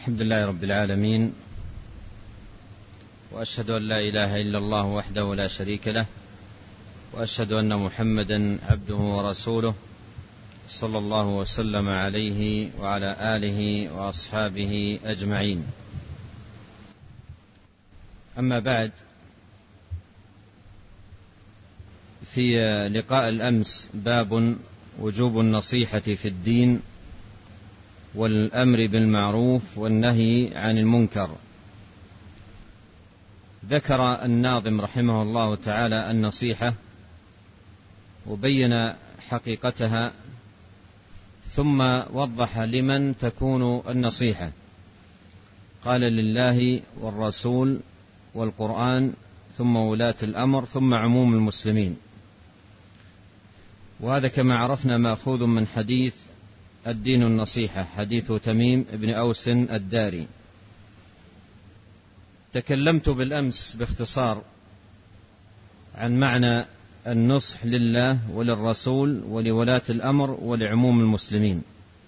الحمد لله رب العالمين، وأشهد أن لا إله إلا الله وحده لا شريك له، وأشهد أن محمدا عبده ورسوله صلى الله وسلم عليه وعلى آله وأصحابه أجمعين. أما بعد، في لقاء الأمس باب وجوب النصيحة في الدين والأمر بالمعروف والنهي عن المنكر. ذكر الناظم رحمه الله تعالى النصيحة وبين حقيقتها، ثم وضح لمن تكون النصيحة. قال: لله والرسول والقرآن، ثم ولاة الأمر، ثم عموم المسلمين. وهذا كما عرفنا مأخوذ من حديث الدين النصيحة، حديث تميم بن أوس الداري. تكلمت بالأمس باختصار عن معنى النصح لله وللرسول ولولاة الأمر ولعموم المسلمين،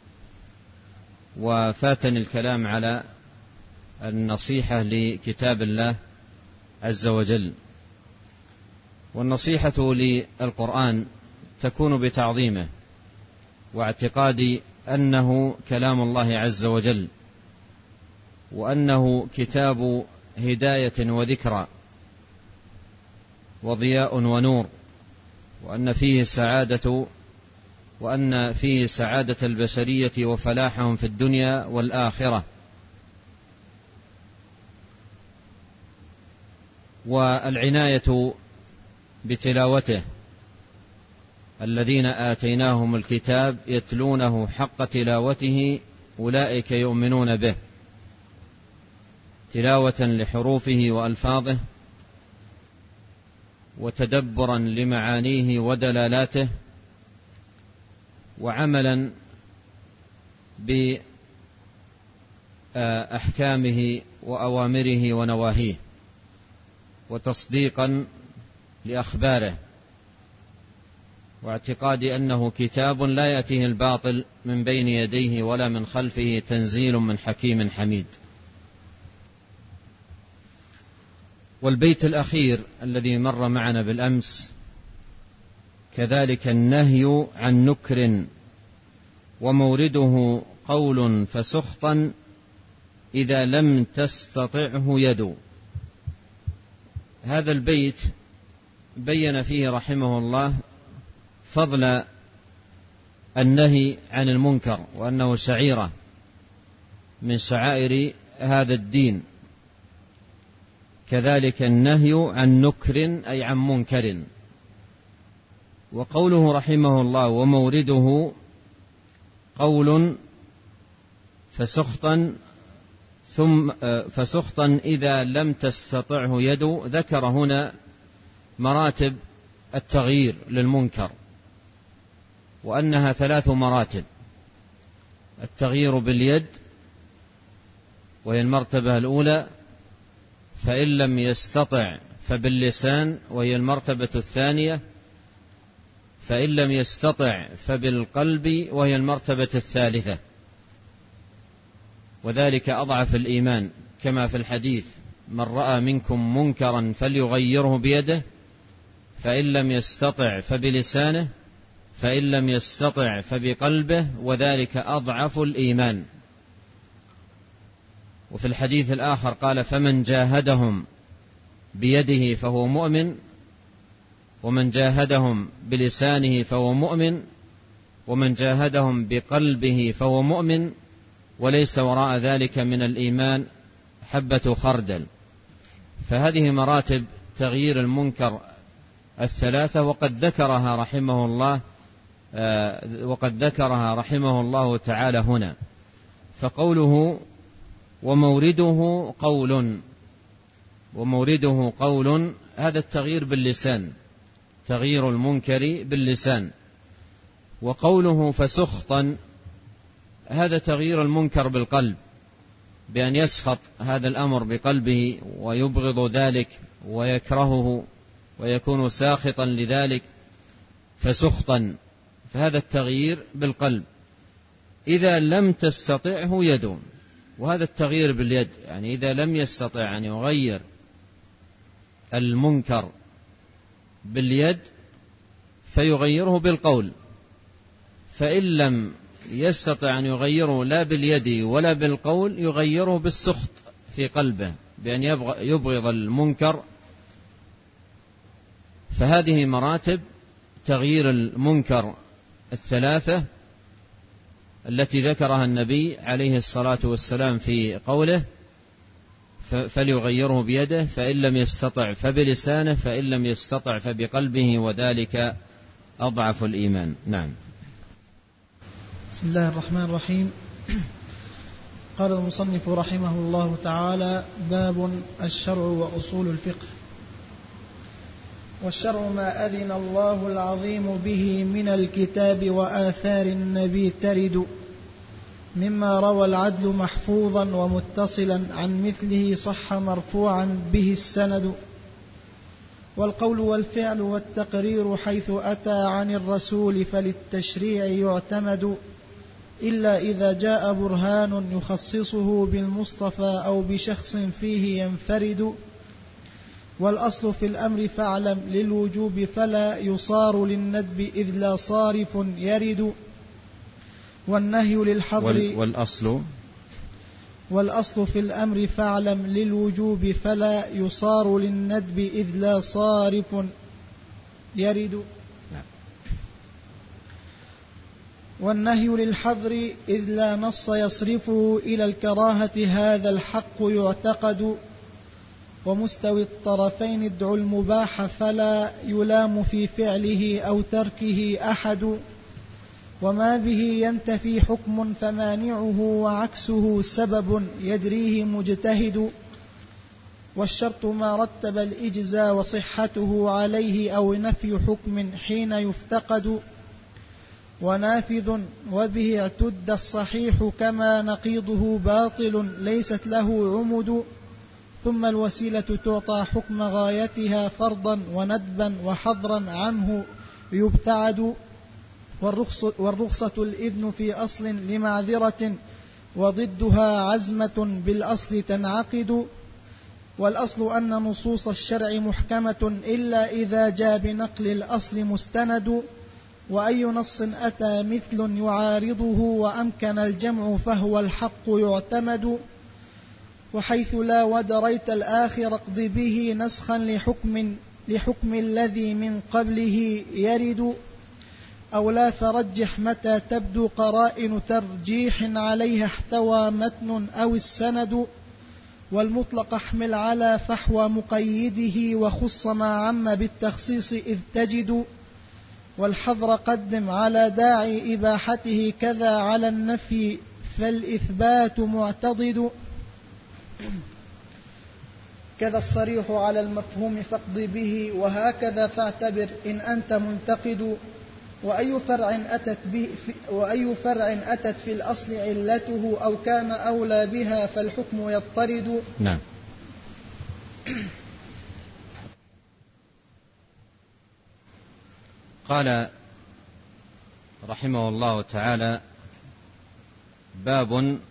وفاتني الكلام على النصيحة لكتاب الله عز وجل. والنصيحة للقرآن تكون بتعظيمه واعتقاد أنه كلام الله عز وجل، وأنه كتاب هداية وذكرى وضياء ونور، وأن فيه سعادة البشرية وفلاحهم في الدنيا والآخرة. والعناية بتلاوته، الذين آتيناهم الكتاب يتلونه حق تلاوته أولئك يؤمنون به، تلاوة لحروفه وألفاظه، وتدبرا لمعانيه ودلالاته، وعملا بأحكامه وأوامره ونواهيه، وتصديقا لأخباره، واعتقاد أنه كتاب لا يأتيه الباطل من بين يديه ولا من خلفه، تنزيل من حكيم حميد. والبيت الأخير الذي مر معنا بالأمس كذلك: النهي عن نكر ومورده قول فسخطا إذا لم تستطعه يد. هذا البيت بين فيه رحمه الله فضل النهي عن المنكر، وأنه شعيرة من شعائر هذا الدين. كذلك النهي عن نكر أي عن منكر. وقوله رحمه الله: ومورده قول فسخطا إذا لم تستطعه يد. ذكر هنا مراتب التغيير للمنكر، وأنها 3 مراتب: التغيير باليد وهي المرتبة الأولى، فإن لم يستطع فباللسان وهي المرتبة الثانية، فإن لم يستطع فبالقلب وهي المرتبة الثالثة. وذلك أضعف الإيمان، كما في الحديث: من رأى منكم منكرا فليغيره بيده، فإن لم يستطع فبلسانه، فإن لم يستطع فبقلبه، وذلك أضعف الإيمان. وفي الحديث الآخر قال: فمن جاهدهم بيده فهو مؤمن، ومن جاهدهم بلسانه فهو مؤمن، ومن جاهدهم بقلبه فهو مؤمن، وليس وراء ذلك من الإيمان حبة خردل. فهذه مراتب تغيير المنكر 3، وقد ذكرها رحمه الله تعالى هنا. فقوله: ومورده قول، هذا التغيير باللسان، تغيير المنكر باللسان. وقوله فسخطا، هذا تغيير المنكر بالقلب، بأن يسخط هذا الأمر بقلبه ويبغض ذلك ويكرهه ويكون ساخطا لذلك، فسخطا، فهذا التغيير بالقلب. إذا لم تستطعه يد، وهذا التغيير باليد، يعني إذا لم يستطع أن يغير المنكر باليد فيغيره بالقول، فإن لم يستطع أن يغيره لا باليد ولا بالقول يغيره بالسخط في قلبه بأن يبغض المنكر. فهذه مراتب تغيير المنكر الثلاثة التي ذكرها النبي عليه الصلاة والسلام في قوله فليغيره بيده، فإن لم يستطع فبلسانه، فإن لم يستطع فبقلبه، وذلك أضعف الإيمان. نعم. بسم الله الرحمن الرحيم. قال المصنف رحمه الله تعالى: باب الشرع وأصول الفقه. والشرع ما أذن الله العظيم به من الكتاب وآثار النبي ترد، مما روى العدل محفوظا ومتصلا عن مثله صح مرفوعا به السند. والقول والفعل والتقرير حيث أتى عن الرسول فللتشريع يعتمد، إلا إذا جاء برهان يخصصه بالمصطفى أو بشخص فيه ينفرد. والأصل في الأمر فاعلم للوجوب فلا يصار للندب إذ لا صارف يرد. والنهي للحظر والأصل في الأمر فاعلم للوجوب فلا يصار للندب إذ لا صارف يرد. والنهي للحظر إذ لا نص يصرفه إلى الكراهة هذا الحق يعتقد. ومستوي الطرفين ادعوا المباح فلا يلام في فعله أو تركه أحد. وما به ينتفي حكم فمانعه وعكسه سبب يدريه مجتهد. والشرط ما رتب الإجزاء وصحته عليه أو نفي حكم حين يفتقد. ونافذ وبه اعتد الصحيح كما نقيضه باطل ليست له عمد. ثم الوسيلة تعطى حكم غايتها فرضا وندبا وحظرا عنه يبتعد. والرخصة الإذن في أصل لمعذرة وضدها عزمة بالأصل تنعقد. والأصل أن نصوص الشرع محكمة إلا إذا جاء بنقل الأصل مستند. وأي نص أتى مثل يعارضه وأمكن الجمع فهو الحق يعتمد. وحيث لا ودريت الآخر اقض به نسخا لحكم الذي من قبله يرد. أو لا فرجح متى تبدو قرائن ترجيح عليها احتوى متن أو السند. والمطلق احمل على فحوى مقيده وخص ما عم بالتخصيص إذ تجد. والحظر قدم على داعي إباحته كذا على النفي فالإثبات معتضد. كذا الصريح على المفهوم فاقض به وهكذا فاعتبر إن أنت منتقد. وأي فرع أتت في الأصل علته أو كان أولى بها فالحكم يضطرد. نعم. قال رحمه الله تعالى: باب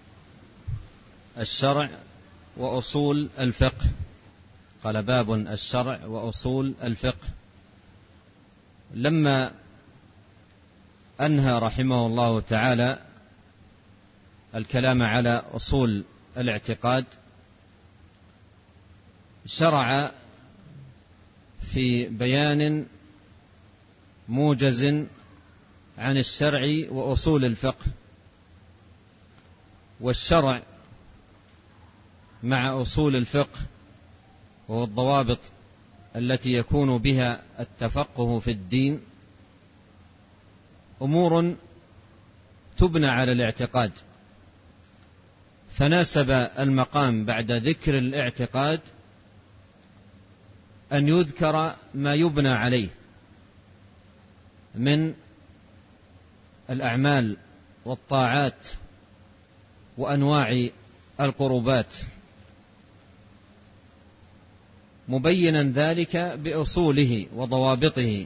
الشرع وأصول الفقه. قال: باب الشرع وأصول الفقه. لما أنهى رحمه الله تعالى الكلام على أصول الاعتقاد شرع في بيان موجز عن الشرع وأصول الفقه. والشرع مع أصول الفقه وهو الضوابط التي يكون بها التفقه في الدين أمور تبنى على الاعتقاد، فناسب المقام بعد ذكر الاعتقاد أن يذكر ما يبنى عليه من الأعمال والطاعات وأنواع القربات، مبينا ذلك بأصوله وضوابطه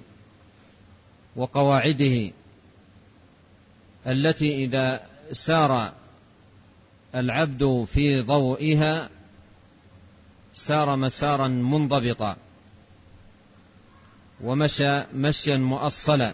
وقواعده التي إذا سار العبد في ضوئها سار مسارا منضبطا ومشى مشيا مؤصلا.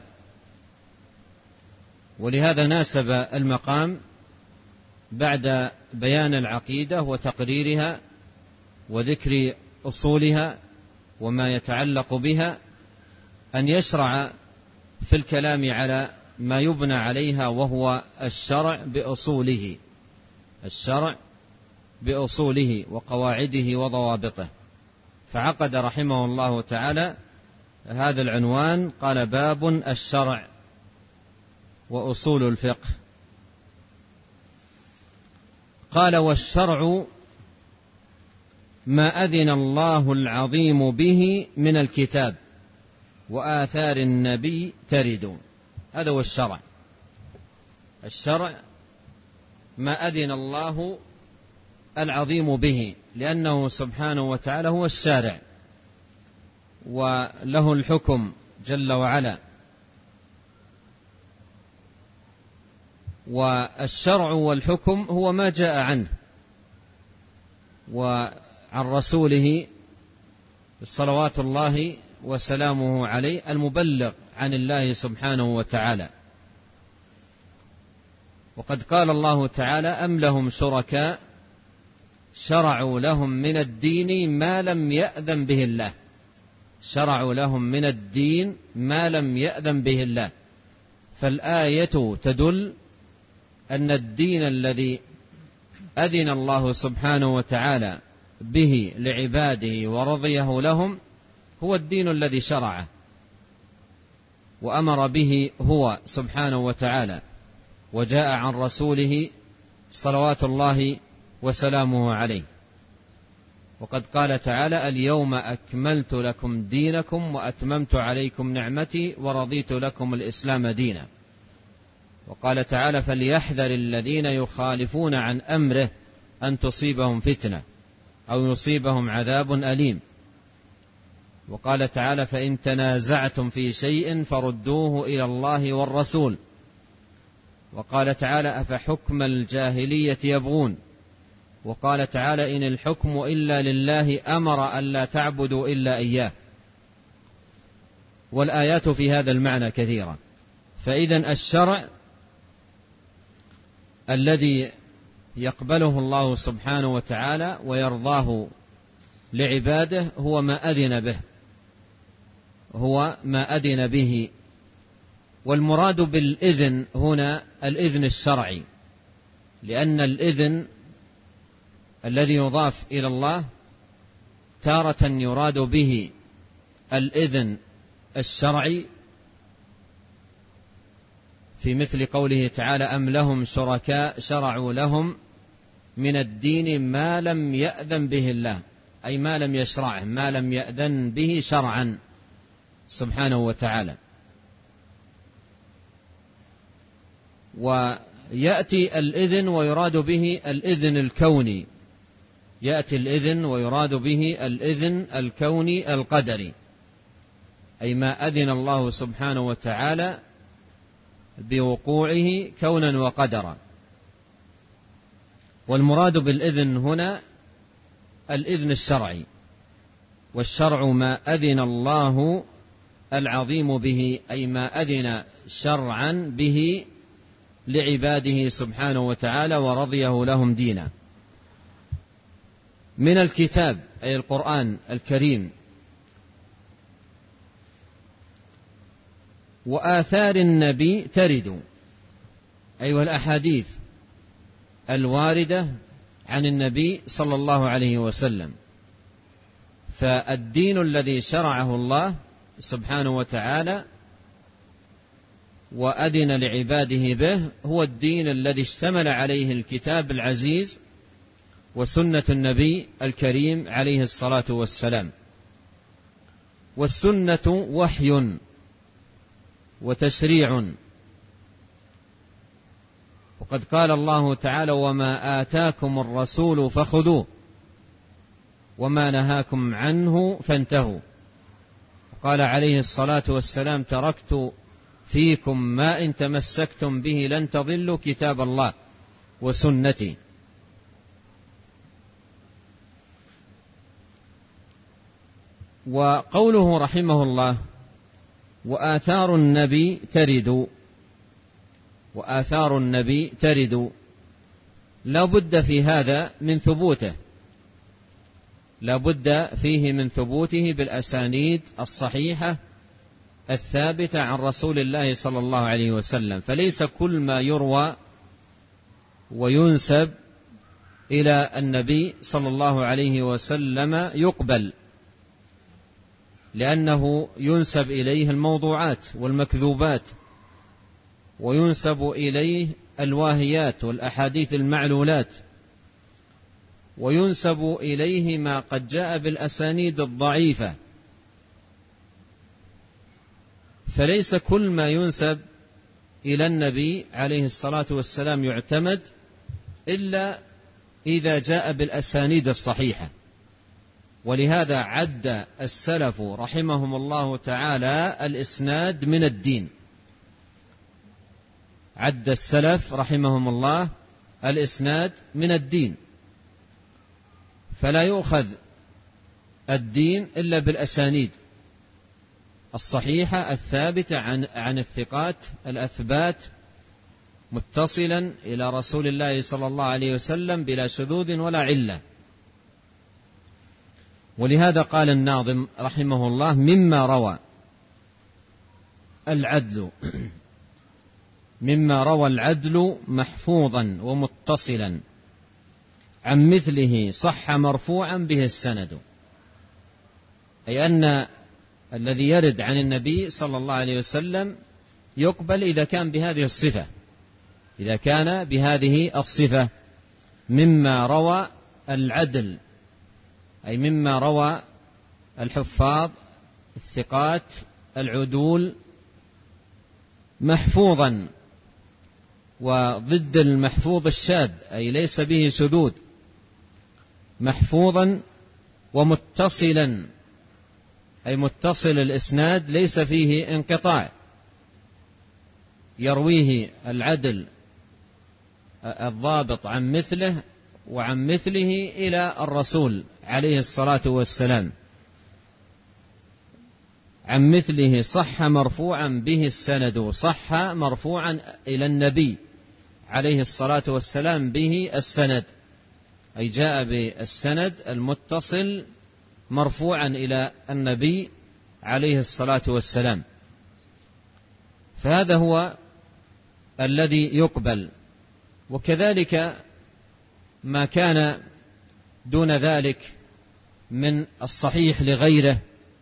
ولهذا ناسب المقام بعد بيان العقيدة وتقريرها وذكر أصولها وما يتعلق بها أن يشرع في الكلام على ما يبنى عليها، وهو الشرع بأصوله، الشرع بأصوله وقواعده وضوابطه. فعقد رحمه الله تعالى هذا العنوان، قال: باب الشرع وأصول الفقه. قال: والشرع ما أذن الله العظيم به من الكتاب وآثار النبي ترد. هذا هو الشرع. الشرع ما أذن الله العظيم به، لأنه سبحانه وتعالى هو الشارع وله الحكم جل وعلا. والشرع والحكم هو ما جاء عنه وعن رسوله صلوات الله وسلامه عليه المبلغ عن الله سبحانه وتعالى. وقد قال الله تعالى: أم لهم شركاء شرعوا لهم من الدين ما لم يأذن به الله. شرعوا لهم من الدين ما لم يأذن به الله. فالآية تدل أن الدين الذي أذن الله سبحانه وتعالى به لعباده ورضيه لهم هو الدين الذي شرعه وأمر به هو سبحانه وتعالى، وجاء عن رسوله صلوات الله وسلامه عليه. وقد قال تعالى: اليوم أكملت لكم دينكم وأتممت عليكم نعمتي ورضيت لكم الإسلام دينا. وقال تعالى: فليحذر الذين يخالفون عن أمره أن تصيبهم فتنة أو يصيبهم عذاب أليم. وقال تعالى: فإن تنازعتم في شيء فردوه إلى الله والرسول. وقال تعالى: أفحكم الجاهلية يبغون. وقال تعالى: إن الحكم إلا لله أمر ألا تعبدوا إلا إياه. والآيات في هذا المعنى كثيرة. فإذن الشرع الذي يقبله الله سبحانه وتعالى ويرضاه لعباده هو ما أذن به، هو ما أذن به. والمراد بالإذن هنا الإذن الشرعي، لأن الإذن الذي يضاف إلى الله تارة يراد به الإذن الشرعي، في مثل قوله تعالى: أم لهم شركاء شرعوا لهم من الدين ما لم يأذن به الله، أي ما لم يشرعه، ما لم يأذن به شرعا سبحانه وتعالى. ويأتي الإذن ويراد به الإذن الكوني، يأتي الإذن ويراد به الإذن الكوني القدري، أي ما أذن الله سبحانه وتعالى بوقوعه كونا وقدرا. والمراد بالإذن هنا الإذن الشرعي، والشرع ما أذن الله العظيم به، أي ما أذن شرعا به لعباده سبحانه وتعالى ورضيه لهم دينا. من الكتاب أي القرآن الكريم، وآثار النبي ترد، أي والأحاديث الواردة عن النبي صلى الله عليه وسلم. فالدين الذي شرعه الله سبحانه وتعالى وأذن لعباده به هو الدين الذي اشتمل عليه الكتاب العزيز وسنة النبي الكريم عليه الصلاة والسلام. والسنة وحي وتشريع، وقد قال الله تعالى: وما آتاكم الرسول فخذوه وما نهاكم عنه فانتهوا. قال عليه الصلاة والسلام: تركت فيكم ما إن تمسكتم به لن تضلوا كتاب الله وسنتي. وقوله رحمه الله وآثار النبي ترد لا بد في هذا من ثبوته، لا بد فيه من ثبوته بالأسانيد الصحيحة الثابتة عن رسول الله صلى الله عليه وسلم. فليس كل ما يروى وينسب إلى النبي صلى الله عليه وسلم يقبل، لأنه ينسب إليه الموضوعات والمكذوبات، وينسب إليه الواهيات والأحاديث المعلولات، وينسب إليه ما قد جاء بالأسانيد الضعيفة. فليس كل ما ينسب إلى النبي عليه الصلاة والسلام يعتمد إلا إذا جاء بالأسانيد الصحيحة. ولهذا عد السلف رحمهم الله تعالى الإسناد من الدين، عد السلف رحمهم الله الإسناد من الدين، فلا يؤخذ الدين إلا بالأسانيد الصحيحة الثابتة عن الثقات الأثبات متصلا إلى رسول الله صلى الله عليه وسلم بلا شذوذ ولا علة. ولهذا قال الناظم رحمه الله مما روى العدل محفوظا ومتصلا عن مثله صح مرفوعا به السند. أي أن الذي يرد عن النبي صلى الله عليه وسلم يقبل إذا كان بهذه الصفة، إذا كان بهذه الصفة مما روى العدل، أي مما روى الحفاظ الثقات العدول محفوظا، وضد المحفوظ الشاذ أي ليس به شذوذ، محفوظا ومتصلا أي متصل الإسناد ليس فيه انقطاع، يرويه العدل الضابط عن مثله وعن مثله إلى الرسول عليه الصلاة والسلام، عن مثله صح مرفوعا به السند، صح مرفوعا إلى النبي عليه الصلاة والسلام به السند، أي جاء بالسند المتصل مرفوعا إلى النبي عليه الصلاة والسلام. فهذا هو الذي يقبل. وكذلك ما كان دون ذلك من الصحيح لغيره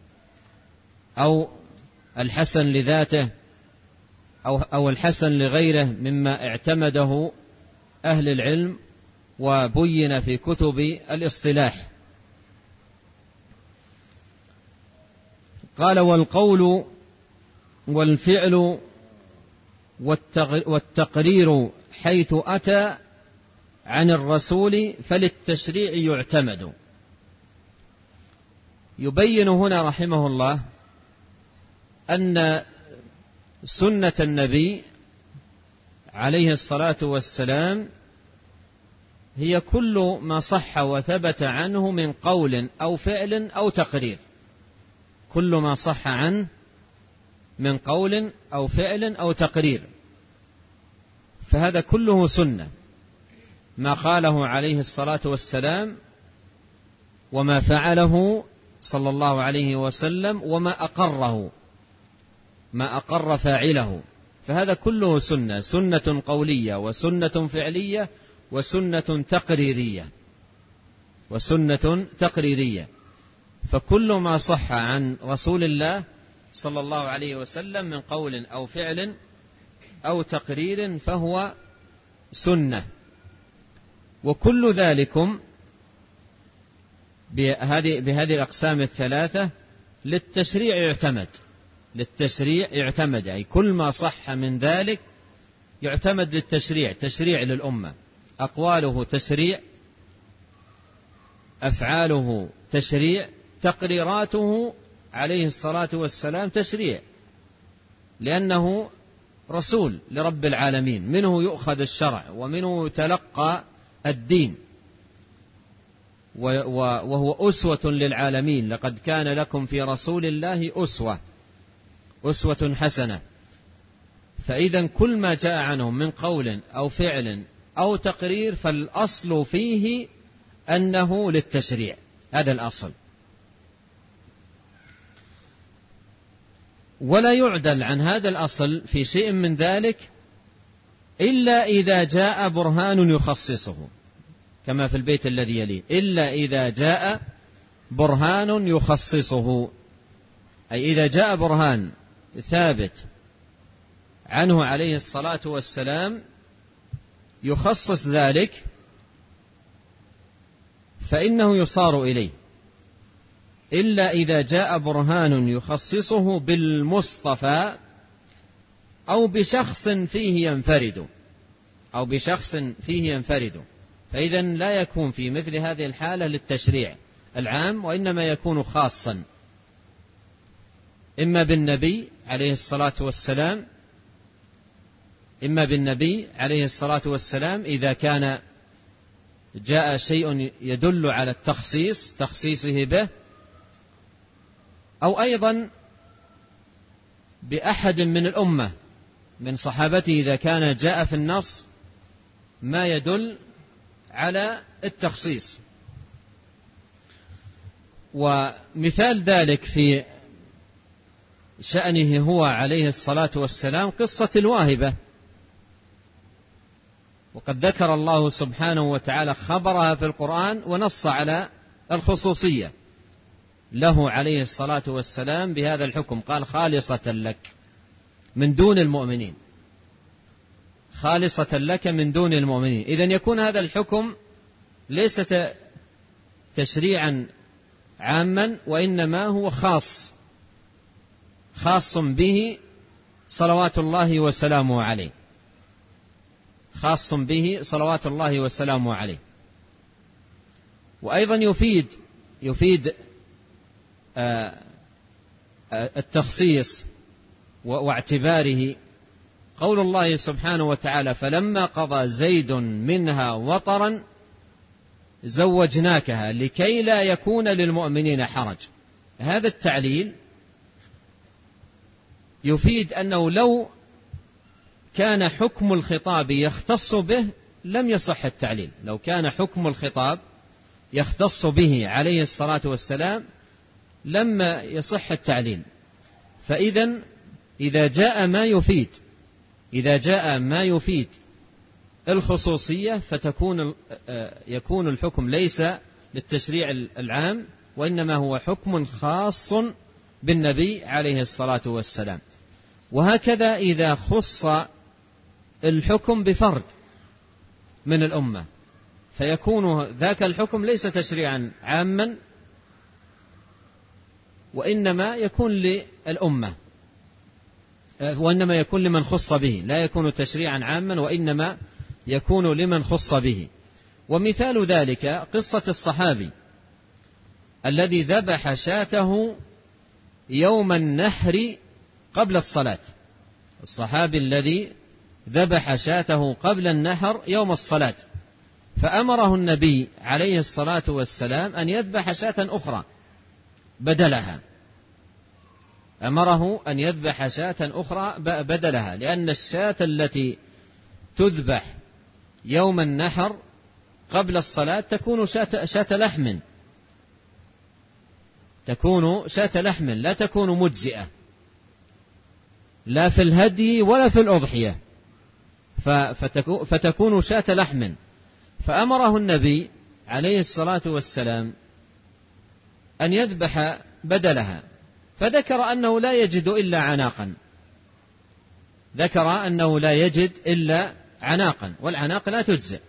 أو الحسن لذاته أو الحسن لغيره مما اعتمده أهل العلم وبين في كتب الاصطلاح. قال والقول والفعل والتقرير حيث أتى عن الرسول فللتشريع يعتمد. يبين هنا رحمه الله أن سنة النبي عليه الصلاة والسلام هي كل ما صح وثبت عنه من قول أو فعل أو تقرير، كل ما صح عنه من قول أو فعل أو تقرير، فهذا كله سنة، ما قاله عليه الصلاة والسلام وما فعله صلى الله عليه وسلم وما أقره، ما أقر فاعله، فهذا كله سنة، سنة قولية وسنة فعلية وسنة تقريرية. فكل ما صح عن رسول الله صلى الله عليه وسلم من قول أو فعل أو تقرير فهو سنة. وكل ذلكم بهذه الأقسام الثلاثة للتشريع يعتمد، أي كل ما صح من ذلك يعتمد للتشريع، تشريع للأمة، أقواله تشريع، أفعاله تشريع، تقريراته عليه الصلاة والسلام تشريع، لأنه رسول لرب العالمين، منه يؤخذ الشرع ومنه يتلقى الدين. وهو أسوة للعالمين. لقد كان لكم في رسول الله أسوة حسنة. فإذا كل ما جاء عنهم من قول أو فعل أو تقرير فالأصل فيه أنه للتشريع، هذا الأصل. ولا يعدل عن هذا الأصل في شيء من ذلك إلا إذا جاء برهان يخصصه، كما في البيت الذي يليه: إلا إذا جاء برهان يخصصه، أي إذا جاء برهان ثابت عنه عليه الصلاة والسلام يخصص ذلك فإنه يصار إليه. إلا إذا جاء برهان يخصصه بالمصطفى أو بشخص فيه ينفرد، فإذا لا يكون في مثل هذه الحالة للتشريع العام، وإنما يكون خاصا إما بالنبي عليه الصلاة والسلام إذا كان جاء شيء يدل على تخصيصه به، أو أيضا بأحد من الأمة من صحابته إذا كان جاء في النص ما يدل على التخصيص. ومثال ذلك في شأنه هو عليه الصلاة والسلام قصة الواهبة، وقد ذكر الله سبحانه وتعالى خبرها في القرآن ونص على الخصوصية له عليه الصلاة والسلام بهذا الحكم، قال: خالصة لك من دون المؤمنين، خالصة لك من دون المؤمنين. إذن يكون هذا الحكم ليس تشريعا عاما، وإنما هو خاص به صلوات الله وسلامه عليه، خاص به صلوات الله وسلامه عليه. وأيضا يفيد التخصيص واعتباره قول الله سبحانه وتعالى: فلما قضى زيد منها وطرا زوجناكها لكي لا يكون للمؤمنين حرج. هذا التعليل يفيد أنه لو كان حكم الخطاب يختص به لم يصح التعليل، لو كان حكم الخطاب يختص به عليه الصلاة والسلام لما يصح التعليل. فإذا إذا جاء ما يفيد الخصوصية يكون الحكم ليس للتشريع العام، وإنما هو حكم خاص بالنبي عليه الصلاة والسلام. وهكذا إذا خص الحكم بفرد من الأمة فيكون ذاك الحكم ليس تشريعا عاما، وإنما يكون للأمة، وإنما يكون لمن خص به، لا يكون تشريعا عاما وإنما يكون لمن خص به. ومثال ذلك قصة الصحابي الذي ذبح شاته يوم النحر قبل الصلاة، الصحابي الذي ذبح شاته قبل النحر يوم الصلاة، فأمره النبي عليه الصلاة والسلام أن يذبح شاة أخرى بدلها، أمره أن يذبح شاة أخرى بدلها، لأن الشاة التي تذبح يوم النحر قبل الصلاة تكون شاة لحم لا تكون مجزئة لا في الهدي ولا في الأضحية، فتكون شاة لحم. فأمره النبي عليه الصلاة والسلام أن يذبح بدلها، فذكر أنه لا يجد إلا عناقا، والعناق لا تجزئ.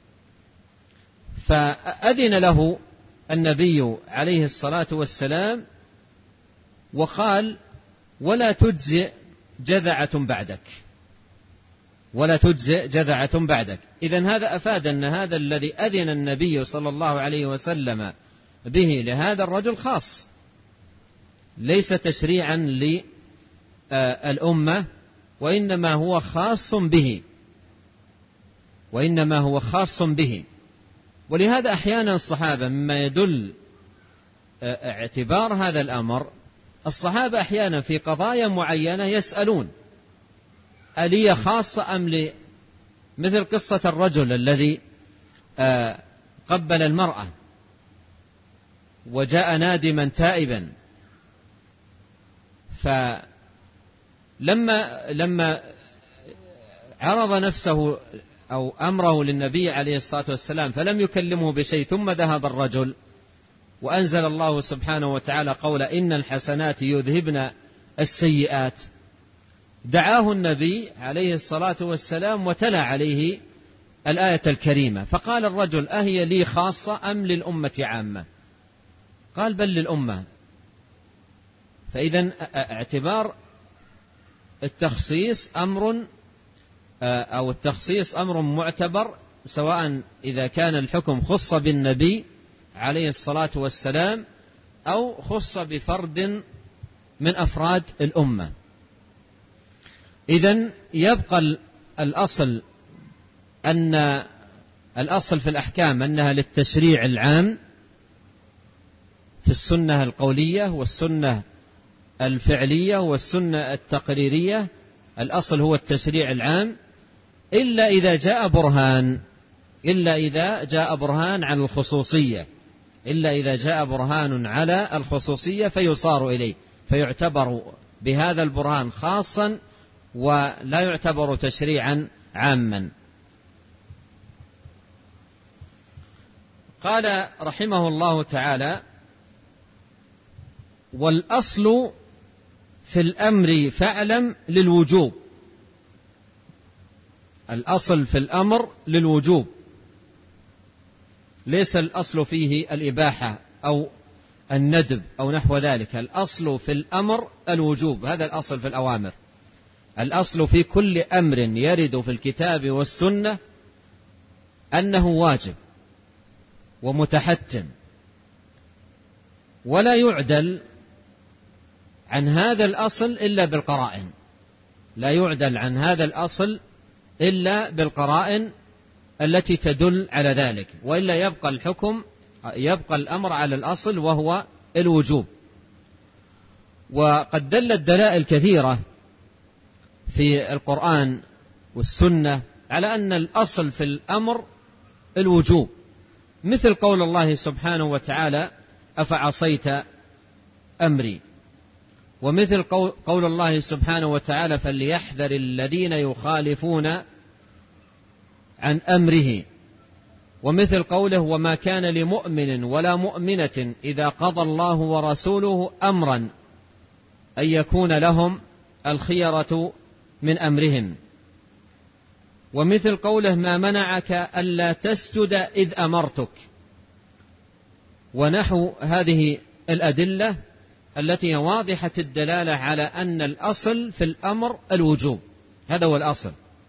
فأذن له النبي عليه الصلاة والسلام وقال: ولا تجزئ جذعة بعدك. إذن هذا أفاد أن هذا الذي أذن النبي صلى الله عليه وسلم به لهذا الرجل خاص، ليس تشريعا للأمة، وإنما هو خاص به. ولهذا أحيانا الصحابة مما يدل اعتبار هذا الأمر، الصحابة أحيانا في قضايا معينة يسألون آلية خاصة أم مثل قصة الرجل الذي قبل المرأة وجاء نادما تائبا، فلما عرض نفسه أو أمره للنبي عليه الصلاة والسلام فلم يكلمه بشيء، ثم ذهب الرجل وأنزل الله سبحانه وتعالى قول إن الحسنات يذهبن السيئات، دعاه النبي عليه الصلاة والسلام وتلا عليه الآية الكريمة، فقال الرجل أهي لي خاصة أم للأمة عامة؟ قال بل للأمة. فإذا اعتبار التخصيص أمر معتبر، سواء إذا كان الحكم خص بالنبي عليه الصلاة والسلام أو خص بفرد من أفراد الأمة. إذن يبقى الأصل في الأحكام أنها للتشريع العام في السنة القولية والسنة الفعلية والسنة التقريرية، الأصل هو التشريع العام، إلا إذا جاء برهان على الخصوصية، فيصار إليه، فيعتبر بهذا البرهان خاصا ولا يعتبر تشريعا عاما. قال رحمه الله تعالى: والأصل في الأمر فاعلم للوجوب. الأصل في الأمر للوجوب، ليس الأصل فيه الإباحة أو الندب أو نحو ذلك، الأصل في الأمر الوجوب، هذا الأصل في الأوامر. الأصل في كل أمر يرد في الكتاب والسنة أنه واجب ومتحتم، ولا يعدل عن هذا الأصل إلا بالقرائن التي تدل على ذلك، وإلا يبقى الأمر على الأصل وهو الوجوب. وقد دلت دلائل كثيرة في القرآن والسنة على أن الأصل في الأمر الوجوب، مثل قول الله سبحانه وتعالى: أفعصيت أمري، ومثل قول الله سبحانه وتعالى: فليحذر الذين يخالفون عن أمره، ومثل قوله: وما كان لمؤمن ولا مؤمنة إذا قضى الله ورسوله أمرا أن يكون لهم الخيرة من أمرهم، ومثل قوله: ما منعك ألا تسجد إذ أمرتك، ونحو هذه الأدلة التي واضحة الدلالة على أن الأصل في الأمر الوجوب، هذا هو الأصل.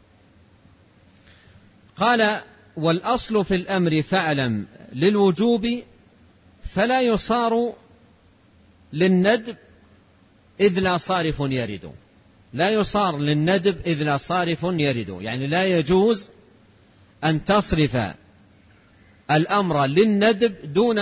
قال: والأصل في الأمر فاعلم للوجوب فلا يصار للندب إذ لا صارف يرد. لا يصار للندب إذ لا صارف يرد، يعني لا يجوز أن تصرف الأمر للندب دون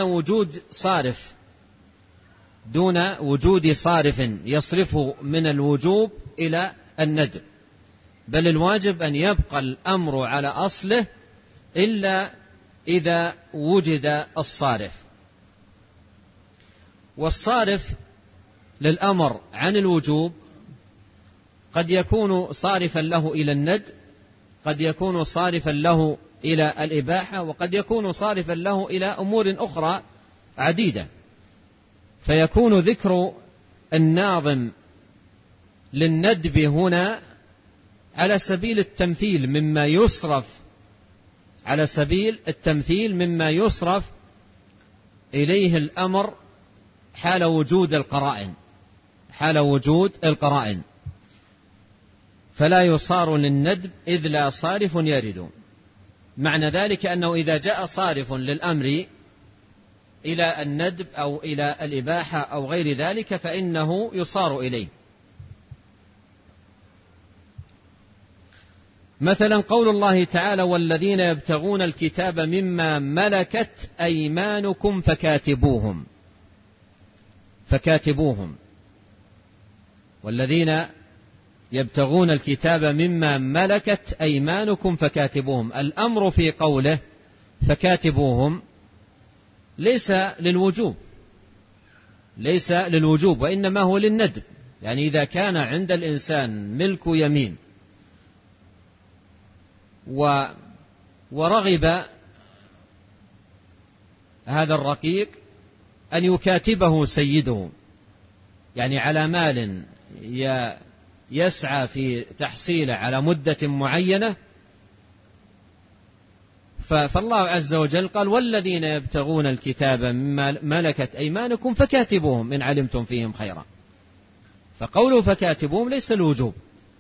وجود صارف يصرفه من الوجوب إلى الندب، بل الواجب أن يبقى الأمر على أصله إلا إذا وجد الصارف. والصارف للأمر عن الوجوب قد يكون صارفا له إلى الندب، قد يكون صارفا له إلى الإباحة، وقد يكون صارفا له إلى أمور أخرى عديدة، فيكون ذكر الناظم للندب هنا على سبيل التمثيل مما يصرف إليه الأمر حال وجود القرائن، فلا يصار للندب إذ لا صارف يرد. معنى ذلك أنه إذا جاء صارف للأمر إلى الندب أو إلى الإباحة أو غير ذلك فإنه يصار إليه. مثلا قول الله تعالى: والذين يبتغون الكتاب مما ملكت أيمانكم فكاتبوهم. والذين يبتغون الكتاب مما ملكت أيمانكم فكاتبوهم. الأمر في قوله فكاتبوهم ليس للوجوب وإنما هو للندب. يعني إذا كان عند الإنسان ملك يمين ورغب هذا الرقيق أن يكاتبه سيده، يعني على مال يسعى في تحصيله على مدة معينة، فالله عز وجل قال: والذين يبتغون الكتاب مما ملكت أيمانكم فكاتبوهم إن علمتم فيهم خيرا. فقوله فكاتبوهم ليس الوجوب.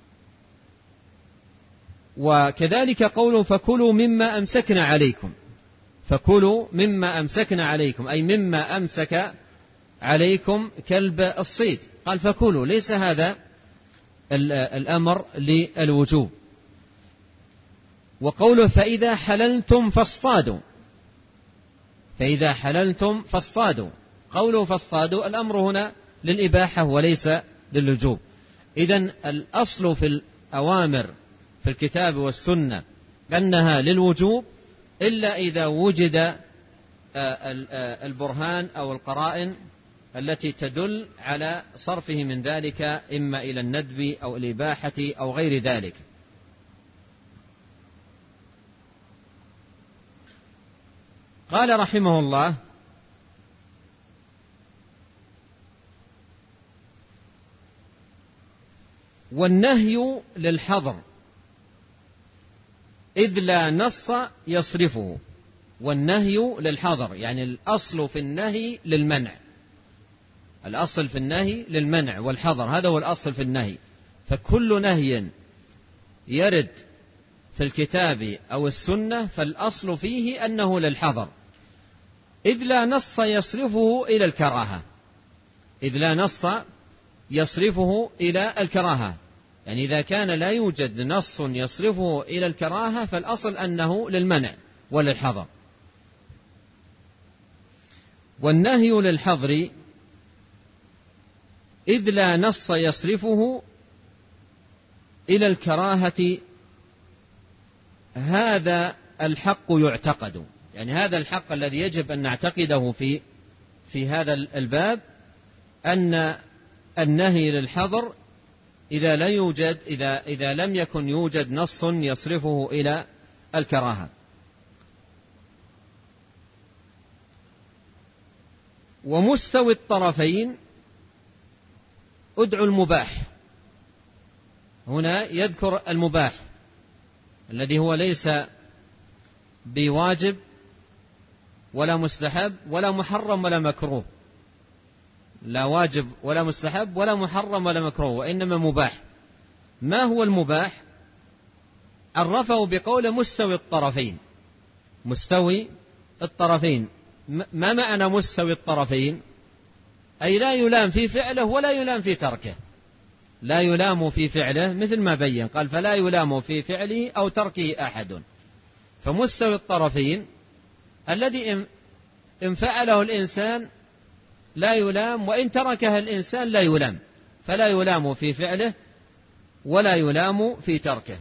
وكذلك قوله فكلوا مما أمسكنا عليكم، فكلوا مما أمسكنا عليكم أي مما أمسك عليكم كلب الصيد، قال فكلوا، ليس هذا الأمر للوجوب. وقوله فإذا حللتم فاصطادوا، قوله فاصطادوا الأمر هنا للإباحة وليس للوجوب. إذن الأصل في الأوامر في الكتاب والسنة أنها للوجوب إلا إذا وجد البرهان أو القرائن التي تدل على صرفه من ذلك إما إلى الندب أو الإباحة أو غير ذلك. قال رحمه الله: والنهي للحظر إذ لا نص يصرفه. والنهي للحظر يعني الأصل في النهي للمنع، الأصل في النهي للمنع والحظر، هذا هو الأصل في النهي. فكل نهي يرد في الكتاب أو السنة فالأصل فيه أنه للحظر، إذ لا نص يصرفه إلى الكراهة. إذ لا نص يصرفه إلى الكراهة، يعني إذا كان لا يوجد نص يصرفه إلى الكراهة فالأصل أنه للمنع وللحظر. والنهي للحظر إذ لا نص يصرفه إلى الكراهة، هذا الحق يعتقد، يعني هذا الحق الذي يجب أن نعتقده في هذا الباب، أن النهي للحظر إذا لم يكن يوجد نص يصرفه إلى الكراهة. ومستوي الطرفين ادعوا المباح، هنا يذكر المباح الذي هو ليس بواجب ولا مستحب ولا محرم ولا مكروه، لا واجب ولا مستحب ولا محرم ولا مكروه، وإنما مباح. ما هو المباح؟ عرفه بقول مستوي الطرفين. مستوي الطرفين، ما معنى مستوي الطرفين؟ أي لا يلام في فعله ولا يلام في تركه، لا يلام في فعله مثل ما بين، قال فلا يلام في فعله أو تركه أحد. فمستوي الطرفين الذي إن فعله الإنسان لا يلام، وإن تركه الإنسان لا يلام، فلا يلام في فعله ولا يلام في تركه.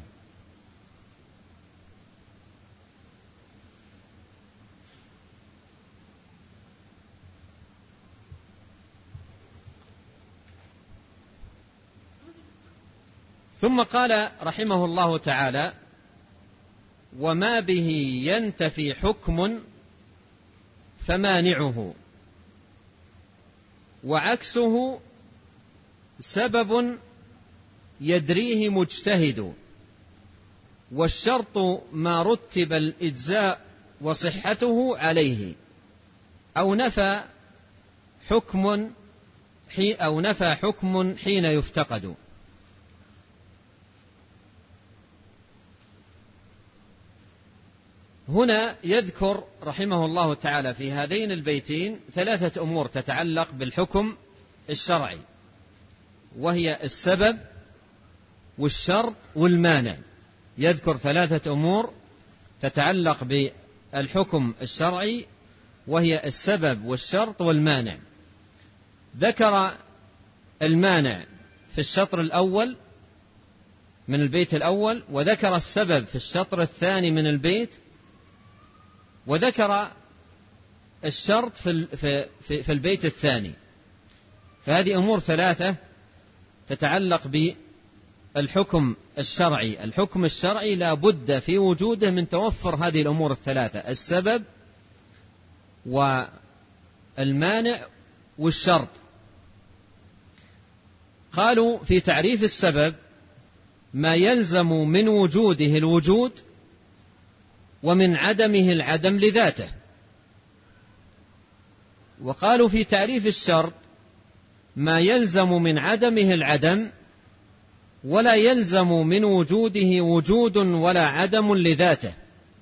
ثم قال رحمه الله تعالى: وما به ينتفي حكم فمانعه، وعكسه سبب يدريه مجتهد، والشرط ما رتب الإجزاء وصحته عليه، أو نفى حكم حين يفتقد. هنا يذكر رحمه الله تعالى في هذين البيتين 3 أمور تتعلق بالحكم الشرعي، وهي السبب والشرط والمانع. يذكر 3 أمور تتعلق بالحكم الشرعي، وهي السبب والشرط والمانع. ذكر المانع في الشطر الأول من البيت الأول، وذكر السبب في الشطر الثاني من البيت، وذكر الشرط في البيت الثاني. فهذه أمور 3 تتعلق بالحكم الشرعي. الحكم الشرعي لا بد في وجوده من توفر هذه الأمور 3، السبب والمانع والشرط. قالوا في تعريف السبب: ما يلزم من وجوده الوجود ومن عدمه العدم لذاته. وقالوا في تعريف الشرط: ما يلزم من عدمه العدم ولا يلزم من وجوده وجود ولا عدم لذاته.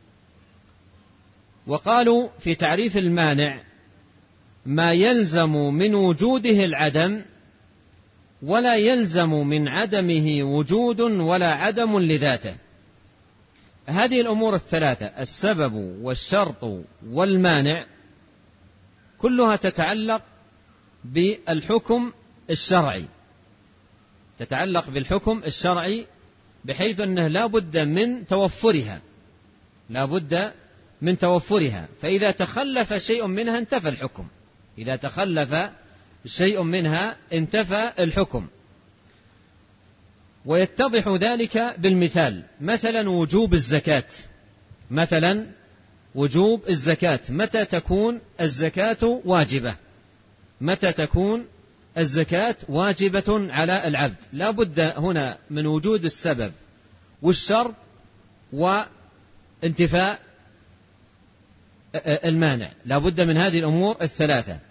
وقالوا في تعريف المانع: ما يلزم من وجوده العدم ولا يلزم من عدمه وجود ولا عدم لذاته. هذه الأمور 3، السبب والشرط والمانع، كلها تتعلق بالحكم الشرعي، تتعلق بالحكم الشرعي، بحيث أنه لا بد من توفرها، لا بد من توفرها. فإذا تخلف شيء منها انتفى الحكم، إذا تخلف شيء منها انتفى الحكم. ويتضح ذلك بالمثال. مثلا وجوب الزكاة، مثلا وجوب الزكاة، متى تكون الزكاة واجبة؟ متى تكون الزكاة واجبة على العبد؟ لا بد هنا من وجود السبب والشرط وانتفاء المانع، لا بد من هذه الأمور 3.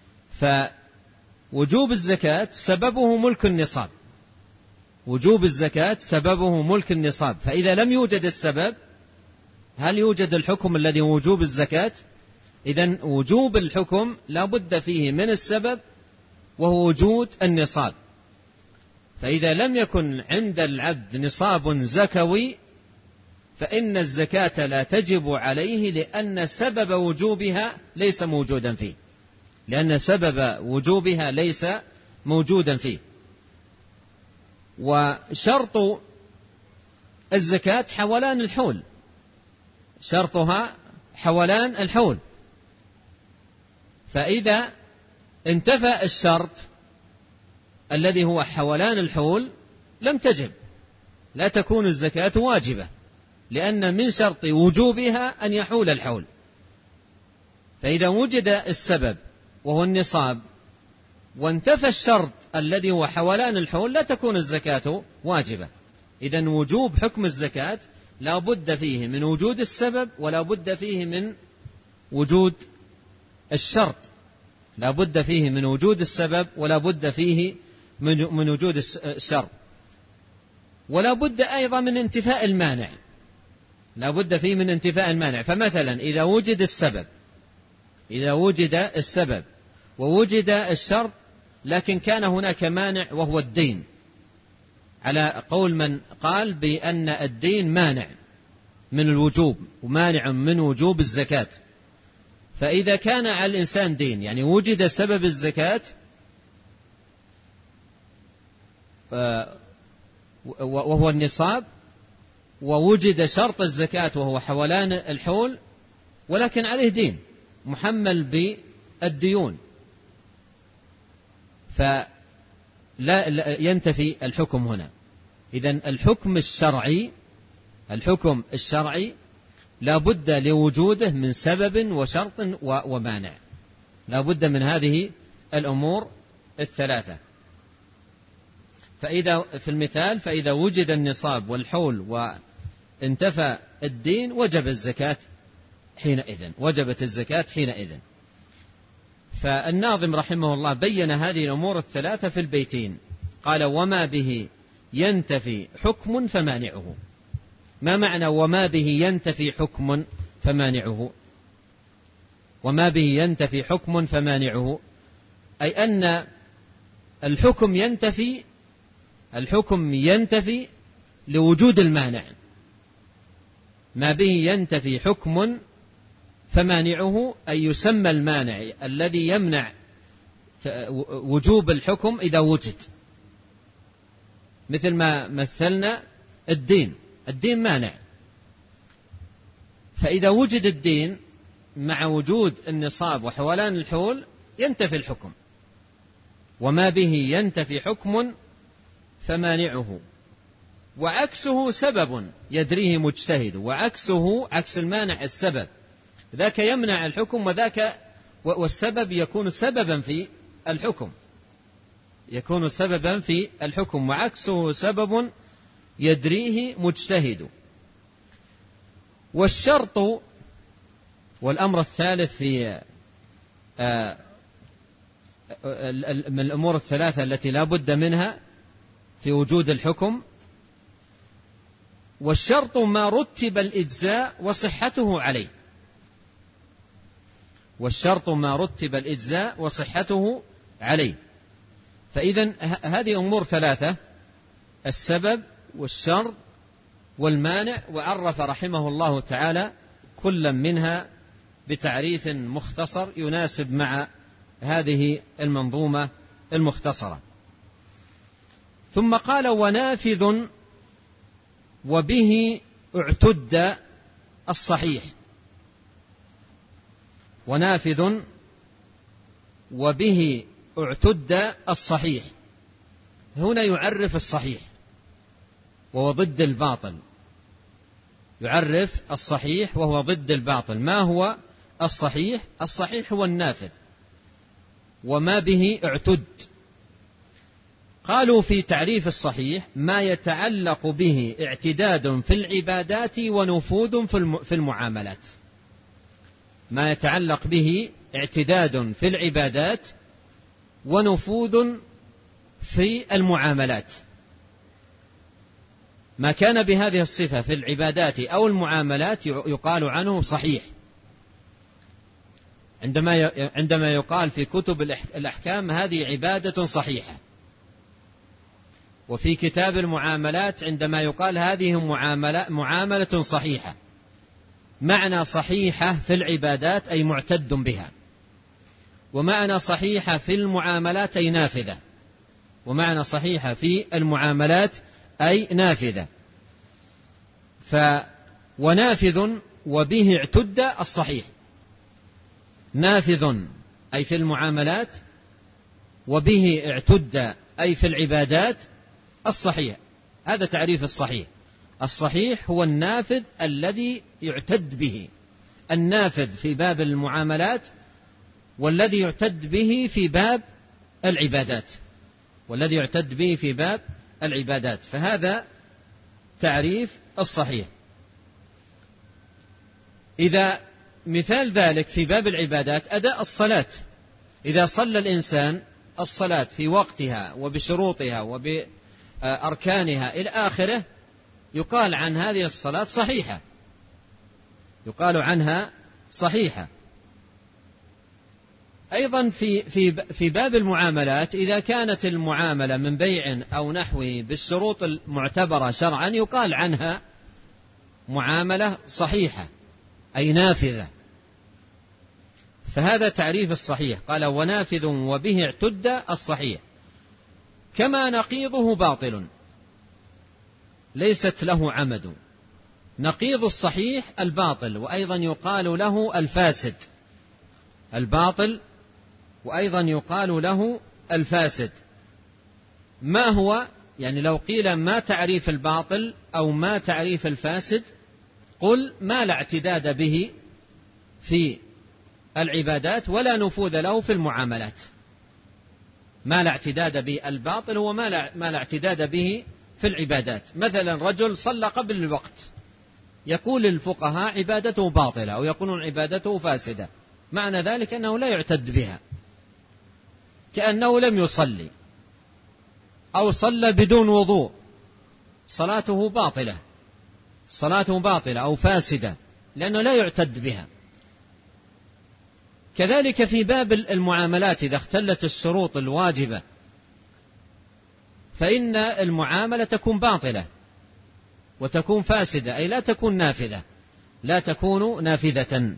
فوجوب الزكاة سببه ملك النصاب، وجوب الزكاة سببه ملك النصاب. فإذا لم يوجد السبب هل يوجد الحكم الذي وجوب الزكاة؟ إذن وجوب الحكم لا بد فيه من السبب وهو وجود النصاب. فإذا لم يكن عند العبد نصاب زكوي فإن الزكاة لا تجب عليه، لأن سبب وجوبها ليس موجودا فيه، لأن سبب وجوبها ليس موجودا فيه. وشرط الزكاة حولان الحول، شرطها حولان الحول. فإذا انتفى الشرط الذي هو حولان الحول لم تجب، لا تكون الزكاة واجبة، لأن من شرط وجوبها أن يحول الحول. فإذا وجد السبب وهو النصاب وانتفى الشرط الذي هو حولان الحول لا تكون الزكاة واجبة. إذن وجوب حكم الزكاة لا بد فيه من وجود السبب ولا بد فيه من وجود الشرط، لا بد فيه من وجود السبب ولا بد فيه من وجود الشرط، ولا بد أيضا من انتفاء المانع، لا بد فيه من انتفاء المانع. فمثلا إذا وجد السبب، إذا وجد السبب ووجد الشرط لكن كان هناك مانع وهو الدين، على قول من قال بأن الدين مانع من الوجوب ومانع من وجوب الزكاة. فإذا كان على الإنسان دين، يعني وجد سبب الزكاة وهو النصاب، ووجد شرط الزكاة وهو حولان الحول، ولكن عليه دين محمل بالديون، فلا ينتفي الحكم هنا. إذن الحكم الشرعي لا بد لوجوده من سبب وشرط ومانع، لا بد من هذه الأمور 3. فإذا في المثال فإذا وجد النصاب والحول وانتفى الدين وجب الزكاة حينئذ، وجبت الزكاة حينئذ. فالناظم رحمه الله بين هذه الأمور 3 في البيتين. قال: وما به ينتفي حكم فمانعه. ما معنى وما به ينتفي حكم فمانعه؟ وما به ينتفي حكم فمانعه أي أن الحكم ينتفي لوجود المانع، ما به ينتفي حكم فمانعه أي يسمى المانع الذي يمنع وجوب الحكم إذا وجد، مثل ما مثلنا الدين مانع، فإذا وجد الدين مع وجود النصاب وحولان الحول ينتفي الحكم، وما به ينتفي حكم فمانعه، وعكسه سبب يدريه مجتهد، وعكسه عكس المانع السبب، ذاك يمنع الحكم وذاك والسبب يكون سببا في الحكم، يكون سببا في الحكم، وعكسه سبب يدريه مجتهد. والشرط والأمر الثالث في من الأمور الثلاثة التي لا بد منها في وجود الحكم، والشرط ما رتب الإجزاء وصحته عليه، والشرط ما رتب الإجزاء وصحته عليه. فإذن هذه أمور ثلاثة: السبب والشرط والمانع، وعرف رحمه الله تعالى كل منها بتعريف مختصر يناسب مع هذه المنظومة المختصرة. ثم قال: ونافذ وبه اعتد الصحيح. ونافذ وبه اعتد الصحيح، هنا يعرف الصحيح وهو ضد الباطل، يعرف الصحيح وهو ضد الباطل. ما هو الصحيح؟ الصحيح هو النافذ، وما به اعتد. قالوا في تعريف الصحيح: ما يتعلق به اعتداد في العبادات ونفوذ في المعاملات. ما يتعلق به اعتداد في العبادات ونفوذ في المعاملات. ما كان بهذه الصفة في العبادات أو المعاملات يقال عنه صحيح. عندما يقال في كتب الأحكام هذه عبادة صحيحة، وفي كتاب المعاملات عندما يقال هذه معاملة صحيحة، معنى صحيحة في العبادات أي معتد بها، ومعنى صحيحة في المعاملات أي نافذة، ومعنى صحيحة في المعاملات أي نافذة. ونافذ وبه اعتد الصحيح، نافذ أي في المعاملات، وبه اعتد أي في العبادات الصحيح. هذا تعريف الصحيح. الصحيح هو النافذ الذي يعتد به، النافذ في باب المعاملات، والذي يعتد به في باب العبادات، والذي يعتد به في باب العبادات. فهذا تعريف الصحيح. إذا مثال ذلك في باب العبادات أداء الصلاة، إذا صلى الإنسان الصلاة في وقتها وبشروطها وبأركانها إلى آخره، يقال عن هذه الصلاة صحيحة، يقال عنها صحيحة. أيضا في باب المعاملات، إذا كانت المعاملة من بيع أو نحوه بالشروط المعتبرة شرعا، يقال عنها معاملة صحيحة أي نافذة. فهذا تعريف الصحيح. قال: ونافذ وبه اعتد الصحيح. كما نقيضه باطل ليست له عمد. نقيض الصحيح الباطل، وأيضا يقال له الفاسد. الباطل وأيضا يقال له الفاسد. ما هو؟ يعني لو قيل ما تعريف الباطل أو ما تعريف الفاسد، قل: ما لا اعتداد به في العبادات ولا نفوذ له في المعاملات. ما لا اعتداد به الباطل هو ما لا اعتداد به في العبادات. مثلا رجل صلى قبل الوقت، يقول الفقهاء عبادته باطلة، أو يقولون عبادته فاسدة، معنى ذلك أنه لا يعتد بها، كأنه لم يصلي، أو صلى بدون وضوء، صلاته باطلة، صلاته باطلة أو فاسدة، لأنه لا يعتد بها. كذلك في باب المعاملات، إذا اختلت الشروط الواجبة فإن المعاملة تكون باطلة وتكون فاسدة، أي لا تكون نافذة، لا تكون نافذة.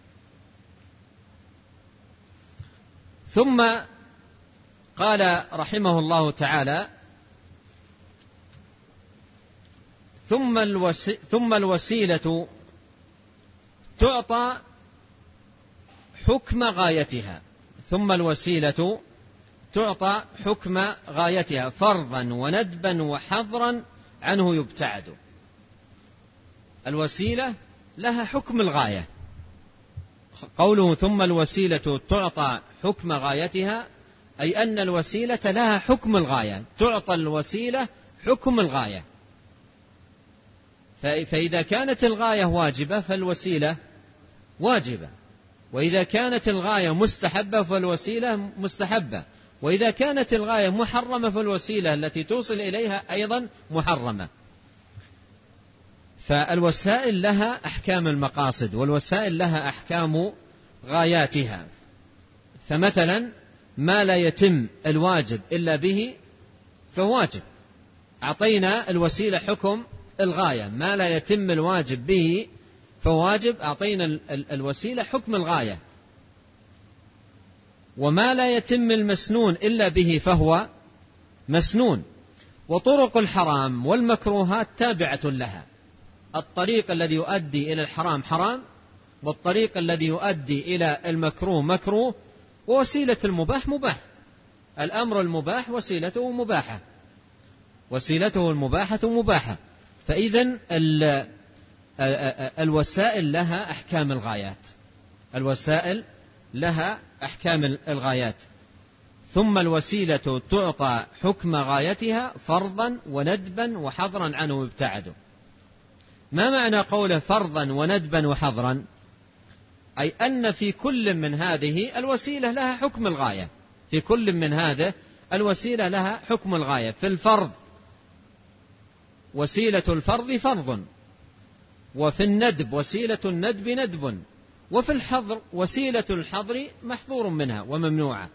ثم قال رحمه الله تعالى: ثم الوسيلة تعطى حكم غايتها. ثم الوسيلة تعطى حكم غايتها فرضا وندبا وحظرا عنه يبتعد. الوسيلة لها حكم الغاية. قوله ثم الوسيلة تعطى حكم غايتها أي أن الوسيلة لها حكم الغاية، تعطى الوسيلة حكم الغاية. فإذا كانت الغاية واجبة فالوسيلة واجبة، وإذا كانت الغاية مستحبة فالوسيلة مستحبة، وإذا كانت الغاية محرمة فالوسيلة التي توصل إليها أيضا محرمة. فالوسائل لها أحكام المقاصد، والوسائل لها أحكام غاياتها. فمثلا ما لا يتم الواجب إلا به فواجب، أعطينا الوسيلة حكم الغاية. ما لا يتم الواجب به فواجب، أعطينا الوسيلة حكم الغاية. وما لا يتم المسنون إلا به فهو مسنون. وطرق الحرام والمكروهات تابعة لها. الطريق الذي يؤدي إلى الحرام حرام، والطريق الذي يؤدي إلى المكروه مكروه، ووسيلة المباح مباح. الأمر المباح وسيلته مباحة، وسيلته المباحة مباحة. فإذن الوسائل لها أحكام الغايات، الوسائل لها أحكام الغايات. ثم الوسيلة تعطى حكم غايتها فرضا وندبا وحظرا عنه يبتعد. ما معنى قوله فرضا وندبا وحظرا؟ أي أن في كل من هذه الوسيلة لها حكم الغاية، في كل من هذه الوسيلة لها حكم الغاية. في الفرض وسيلة الفرض فرض، وفي الندب وسيلة الندب ندب، وفي الحظر وسيلة الحظر محظور منها وممنوعة.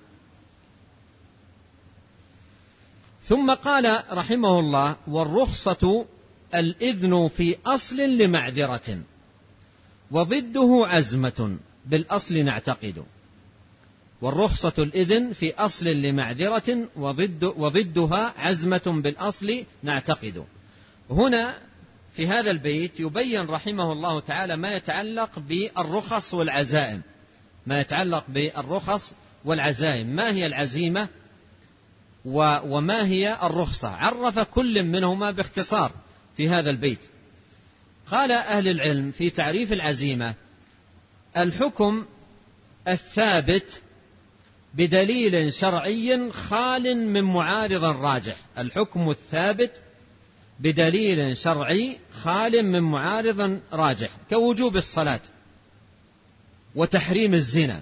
ثم قال رحمه الله: والرخصة الإذن في أصل لمعذرة وضده عزمة بالأصل نعتقد. والرخصة الإذن في أصل لمعذرة وضدها عزمة بالأصل نعتقد. هنا في هذا البيت يبين رحمه الله تعالى ما يتعلق بالرخص والعزائم، ما يتعلق بالرخص والعزائم، ما هي العزيمة وما هي الرخصة. عرف كل منهما باختصار في هذا البيت. قال أهل العلم في تعريف العزيمة: الحكم الثابت بدليل شرعي خال من معارض راجح. الحكم الثابت بدليل شرعي خال من معارض راجح، كوجوب الصلاة وتحريم الزنا.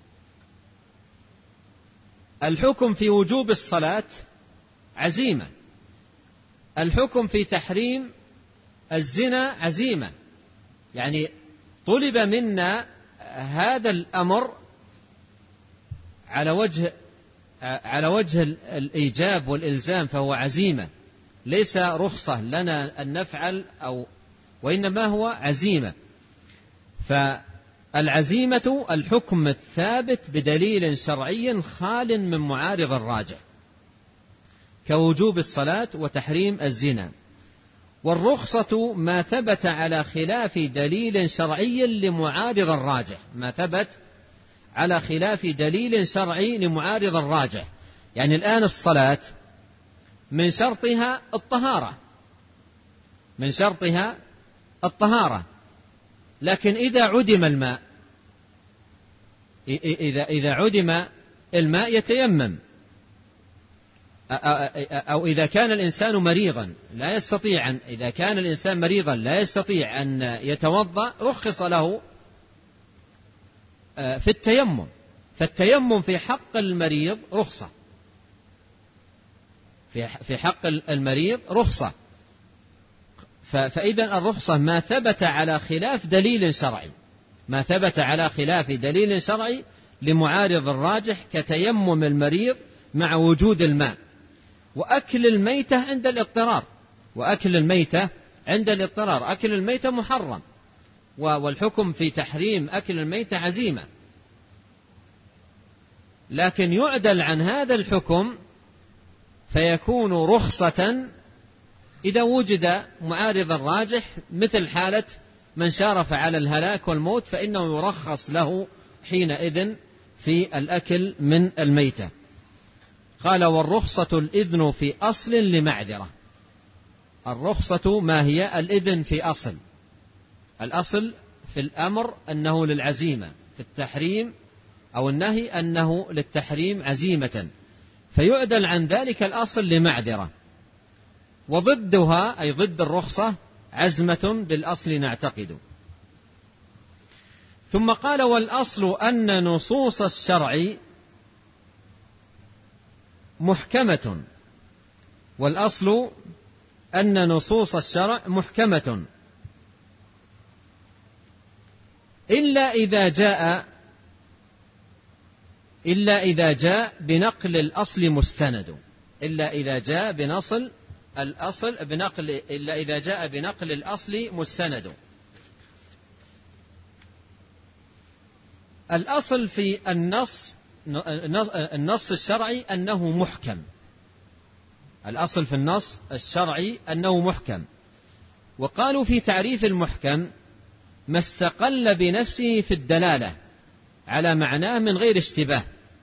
الحكم في وجوب الصلاة عزيمة، الحكم في تحريم الزنا عزيمة. يعني طلب منا هذا الأمر على وجه الإيجاب والإلزام، فهو عزيمة، ليس رخصة لنا أن نفعل وإنما هو عزيمة. فالعزيمة الحكم الثابت بدليل شرعي خال من معارض الراجح، كوجوب الصلاة وتحريم الزنا. والرخصة ما ثبت على خلاف دليل شرعي لمعارض الراجح، ما ثبت على خلاف دليل شرعي لمعارض الراجح. يعني الآن الصلاة من شرطها الطهارة، من شرطها الطهارة، لكن إذا عدم الماء، إذا عدم الماء يتيمم، أو إذا كان الإنسان مريضا لا يستطيع إذا كان الإنسان مريضا لا يستطيع أن يتوضأ، رخص له في التيمم. فالتيمم في حق المريض رخصة، في حق المريض رخصة. فإذا الرخصة ما ثبت على خلاف دليل شرعي، ما ثبت على خلاف دليل شرعي لمعارض الراجح، كتيمم المريض مع وجود الماء، وأكل الميتة عند الاضطرار. وأكل الميتة عند الاضطرار، أكل الميتة محرم، والحكم في تحريم أكل الميتة عزيمة، لكن يعدل عن هذا الحكم فيكون رخصة إذا وجد معارض راجح، مثل حالة من شارف على الهلاك والموت فإنه يرخص له حينئذ في الأكل من الميتة. قال: والرخصة الإذن في أصل لمعذرة. الرخصة ما هي؟ الإذن في أصل. الأصل في الأمر أنه للعزيمة، في التحريم أو النهي أنه للتحريم عزيمة، فيعدل عن ذلك الأصل لمعذرة. وضدها أي ضد الرخصة عزمة بالأصل نعتقد. ثم قال: والأصل أن نصوص الشرع محكمة. والأصل أن نصوص الشرع محكمة إلا إذا جاء بنقل الأصل مستند. إلا إذا جاء بنقل الأصل مستند. الأصل في النص الشرعي أنه محكم. الأصل في النص الشرعي أنه محكم. وقالوا في تعريف المحكم: ما استقل بنفسه في الدلالة على معناه من غير اشتباه.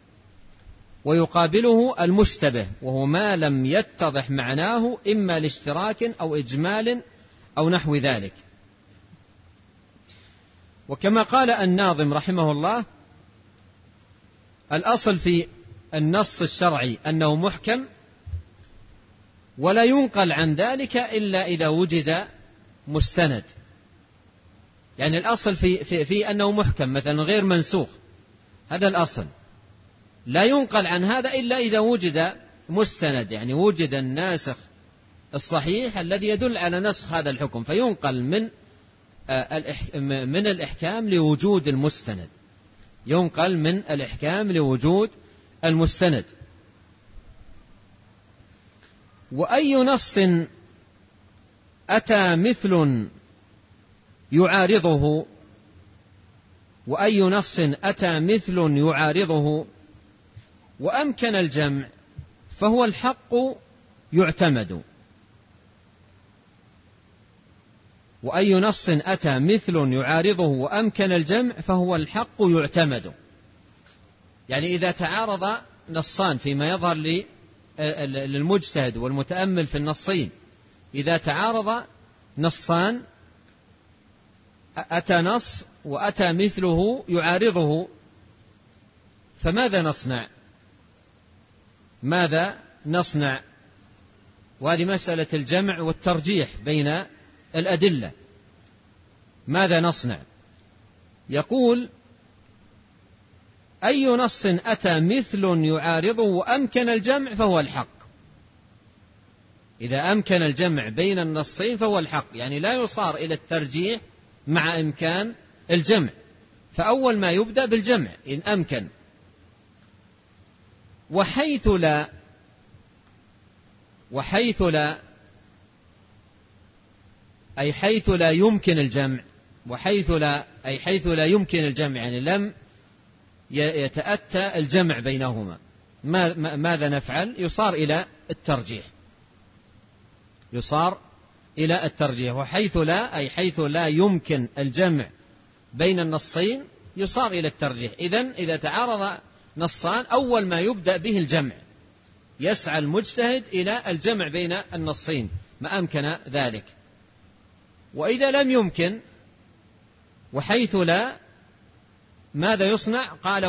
ويقابله المشتبه، وهو ما لم يتضح معناه إما لاشتراك أو إجمال أو نحو ذلك. وكما قال الناظم رحمه الله: الأصل في النص الشرعي أنه محكم، ولا ينقل عن ذلك إلا إذا وجد مستند. يعني الأصل في أنه محكم مثلا غير منسوخ، هذا الأصل. لا ينقل عن هذا إلا إذا وجد مستند، يعني وجد الناسخ الصحيح الذي يدل على نسخ هذا الحكم، فينقل من الإحكام لوجود المستند. ينقل من الإحكام لوجود المستند. وأي نص أتى مثل يعارضه وأمكن الجمع فهو الحق يعتمد. وأي نص أتى مثل يعارضه وأمكن الجمع فهو الحق يعتمد. يعني إذا تعارض نصان فيما يظهر للمجتهد والمتأمل في النصين، إذا تعارض نصان، أتى نص وأتى مثله يعارضه، فماذا نصنع؟ وهذه مسألة الجمع والترجيح بين الأدلة. ماذا نصنع؟ يقول: أي نص أتى مثل يعارضه وأمكن الجمع فهو الحق. إذا أمكن الجمع بين النصين فهو الحق، يعني لا يصار إلى الترجيح مع إمكان الجمع، فأول ما يبدأ بالجمع إن أمكن. وحيث لا يمكن الجمع، حيث لا يمكن الجمع، يعني لم يتأتى الجمع بينهما، ماذا نفعل؟ يصار إلى الترجيح. حيث لا يمكن الجمع بين النصين يصار إلى الترجيح. إذا تعارض نصان أول ما يبدأ به الجمع، يسعى المجتهد إلى الجمع بين النصين ما أمكن ذلك. وإذا لم يمكن وحيث لا، ماذا يصنع؟ قال: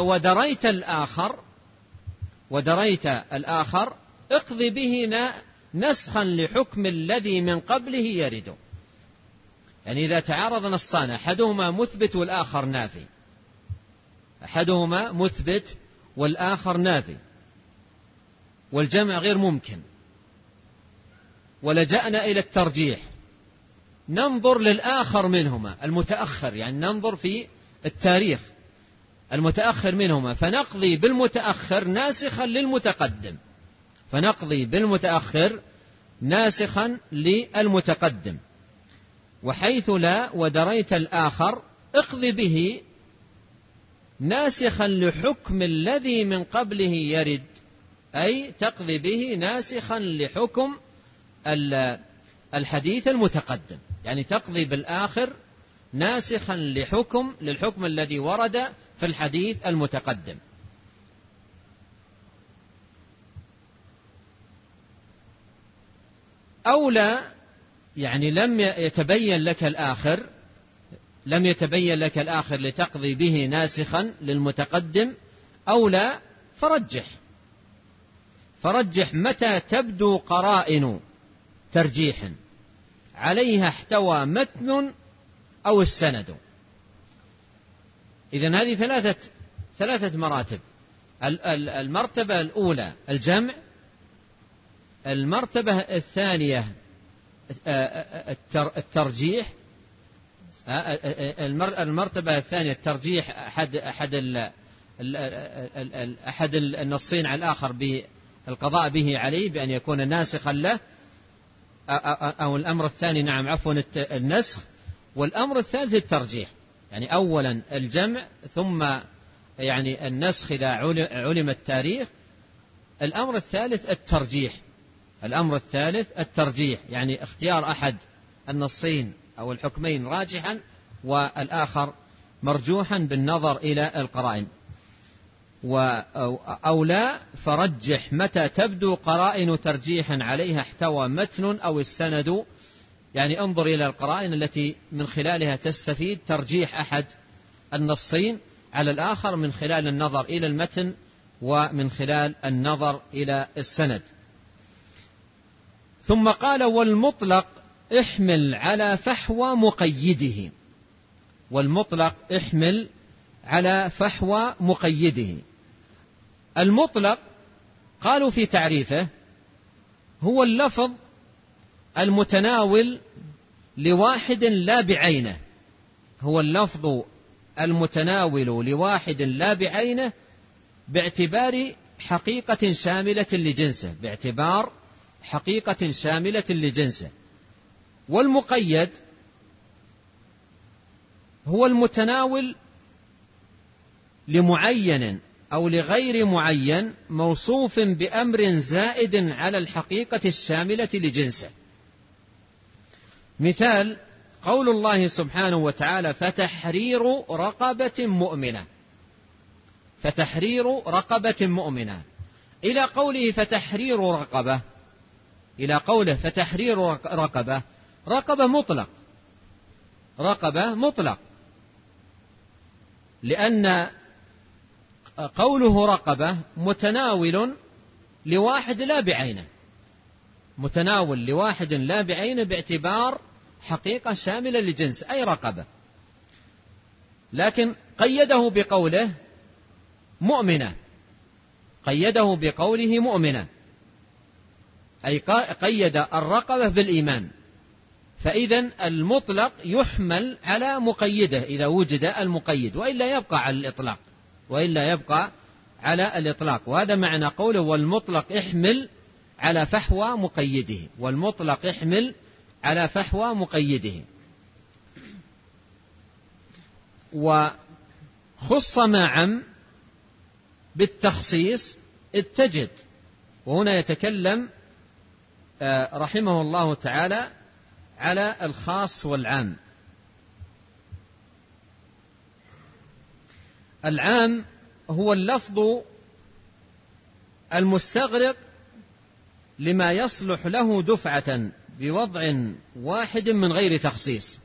ودريت الآخر اقضي به نسخا لحكم الذي من قبله يرد. يعني إذا تعارض نصان أحدهما مثبت والآخر نافي والجمع غير ممكن، ولجأنا إلى الترجيح، ننظر للآخر منهما المتأخر، يعني ننظر في التاريخ المتأخر منهما، فنقضي بالمتأخر ناسخا للمتقدم. وحيث لا ودريت الآخر اقض به ناسخا لحكم الذي من قبله يرد، أي تقضي به ناسخا لحكم الحديث المتقدم، يعني تقضي بالآخر ناسخا للحكم الذي ورد في الحديث المتقدم. أو لا، يعني لم يتبين لك الآخر لتقضي به ناسخا للمتقدم، أو لا فرجح متى تبدو قرائن ترجيح عليها احتوى متن أو السند. إذن هذه ثلاثة مراتب. المرتبة الأولى الجمع، المرتبة الثانية الترجيح، المرتبة الثانية الترجيح أحد النصين على الآخر بالقضاء به عليه بأن يكون ناسخا له، أو الأمر الثاني النسخ. والأمر الثالث الترجيح، يعني أولا الجمع ثم يعني النسخ إذا علم التاريخ. الأمر الثالث الترجيح، يعني اختيار أحد النصين أو الحكمين راجحا والآخر مرجوحا بالنظر إلى القرائن. أو لا فرجح متى تبدو قرائن ترجيحا عليها احتوى متن أو السند، يعني انظر إلى القرائن التي من خلالها تستفيد ترجيح أحد النصين على الآخر من خلال النظر إلى المتن ومن خلال النظر إلى السند. ثم قال: والمطلق احمل على فحوى مقيده. والمطلق احمل على فحوى مقيده. المطلق قالوا في تعريفه هو اللفظ المتناول لواحد لا بعينه، هو اللفظ المتناول لواحد لا بعينه باعتبار حقيقة شاملة لجنسه. والمقيد هو المتناول لمعين أو لغير معين موصوف بأمر زائد على الحقيقة الشاملة لجنسه. مثال قول الله سبحانه وتعالى: فتحرير رقبة مؤمنة، إلى قوله فتحرير رقبة، رقبة مطلق، لأن قوله رقبة متناول لواحد لا بعينه باعتبار حقيقة شاملة لجنس، أي رقبة. لكن قيده بقوله مؤمنة، أي قيد الرقبة بالإيمان. فإذن المطلق يحمل على مقيده إذا وجد المقيد، وإلا يبقى على الإطلاق. وهذا معنى قوله: والمطلق احمل على فحوى مقيده. وخص ما عم بالتخصيص اتجد. وهنا يتكلم رحمه الله تعالى على الخاص والعام. العام هو اللفظ المستغرق لما يصلح له دفعة بوضع واحد من غير تخصيص.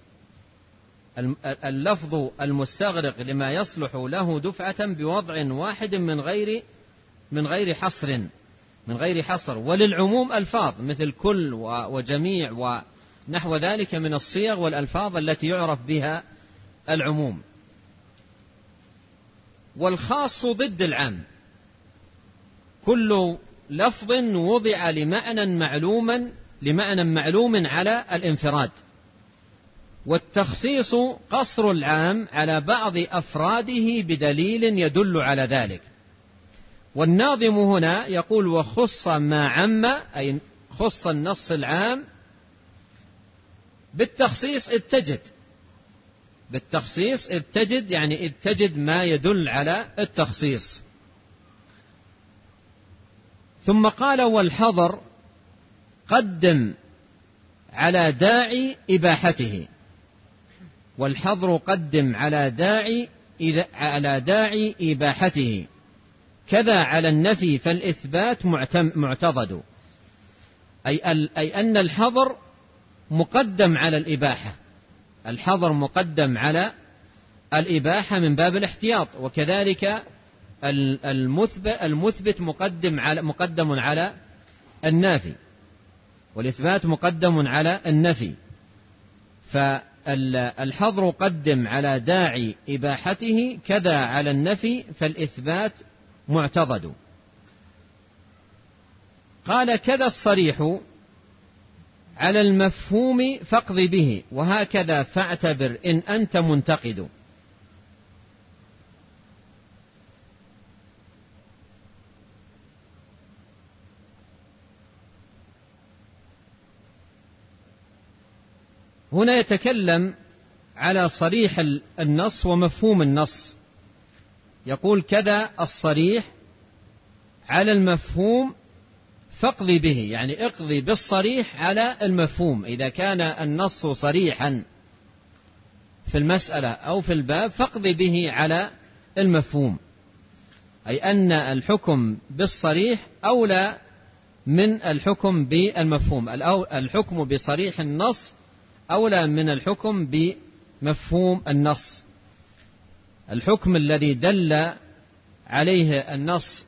اللفظ المستغرق لما يصلح له دفعة بوضع واحد من غير حصر. وللعموم ألفاظ مثل كل وجميع ونحو ذلك من الصيغ والألفاظ التي يعرف بها العموم. والخاص ضد العام، كل لفظ وضع لمعنى معلوم على الانفراد. والتخصيص قصر العام على بعض أفراده بدليل يدل على ذلك. والناظم هنا يقول: وخص ما عم، أي خص النص العام بالتخصيص إذ تجد يعني إذ تجد ما يدل على التخصيص. ثم قال والحظر قدم على داعي إباحته، والحظر قدم على داعي إباحته، كذا على النفي فالإثبات معتضد. أي أن الحظر مقدم على الإباحة، الحظر مقدم على الإباحة من باب الاحتياط، وكذلك المثبت مقدم على النافي، والإثبات مقدم على النفي. فالحظر قدم على داعي إباحته كذا على النفي فالإثبات معتضد. قال كذا الصريح على المفهوم فاقض به، وهكذا فاعتبر إن أنت منتقد. هنا يتكلم على صريح النص ومفهوم النص، يقول كذا الصريح على المفهوم فاقض به، يعني اقضي بالصريح على المفهوم. إذا كان النص صريحا في المسألة أو في الباب فاقض به على المفهوم، أي أن الحكم بالصريح أولى من الحكم بالمفهوم. الحكم بصريح النص أولى من الحكم بمفهوم النص. الحكم الذي دل عليه النص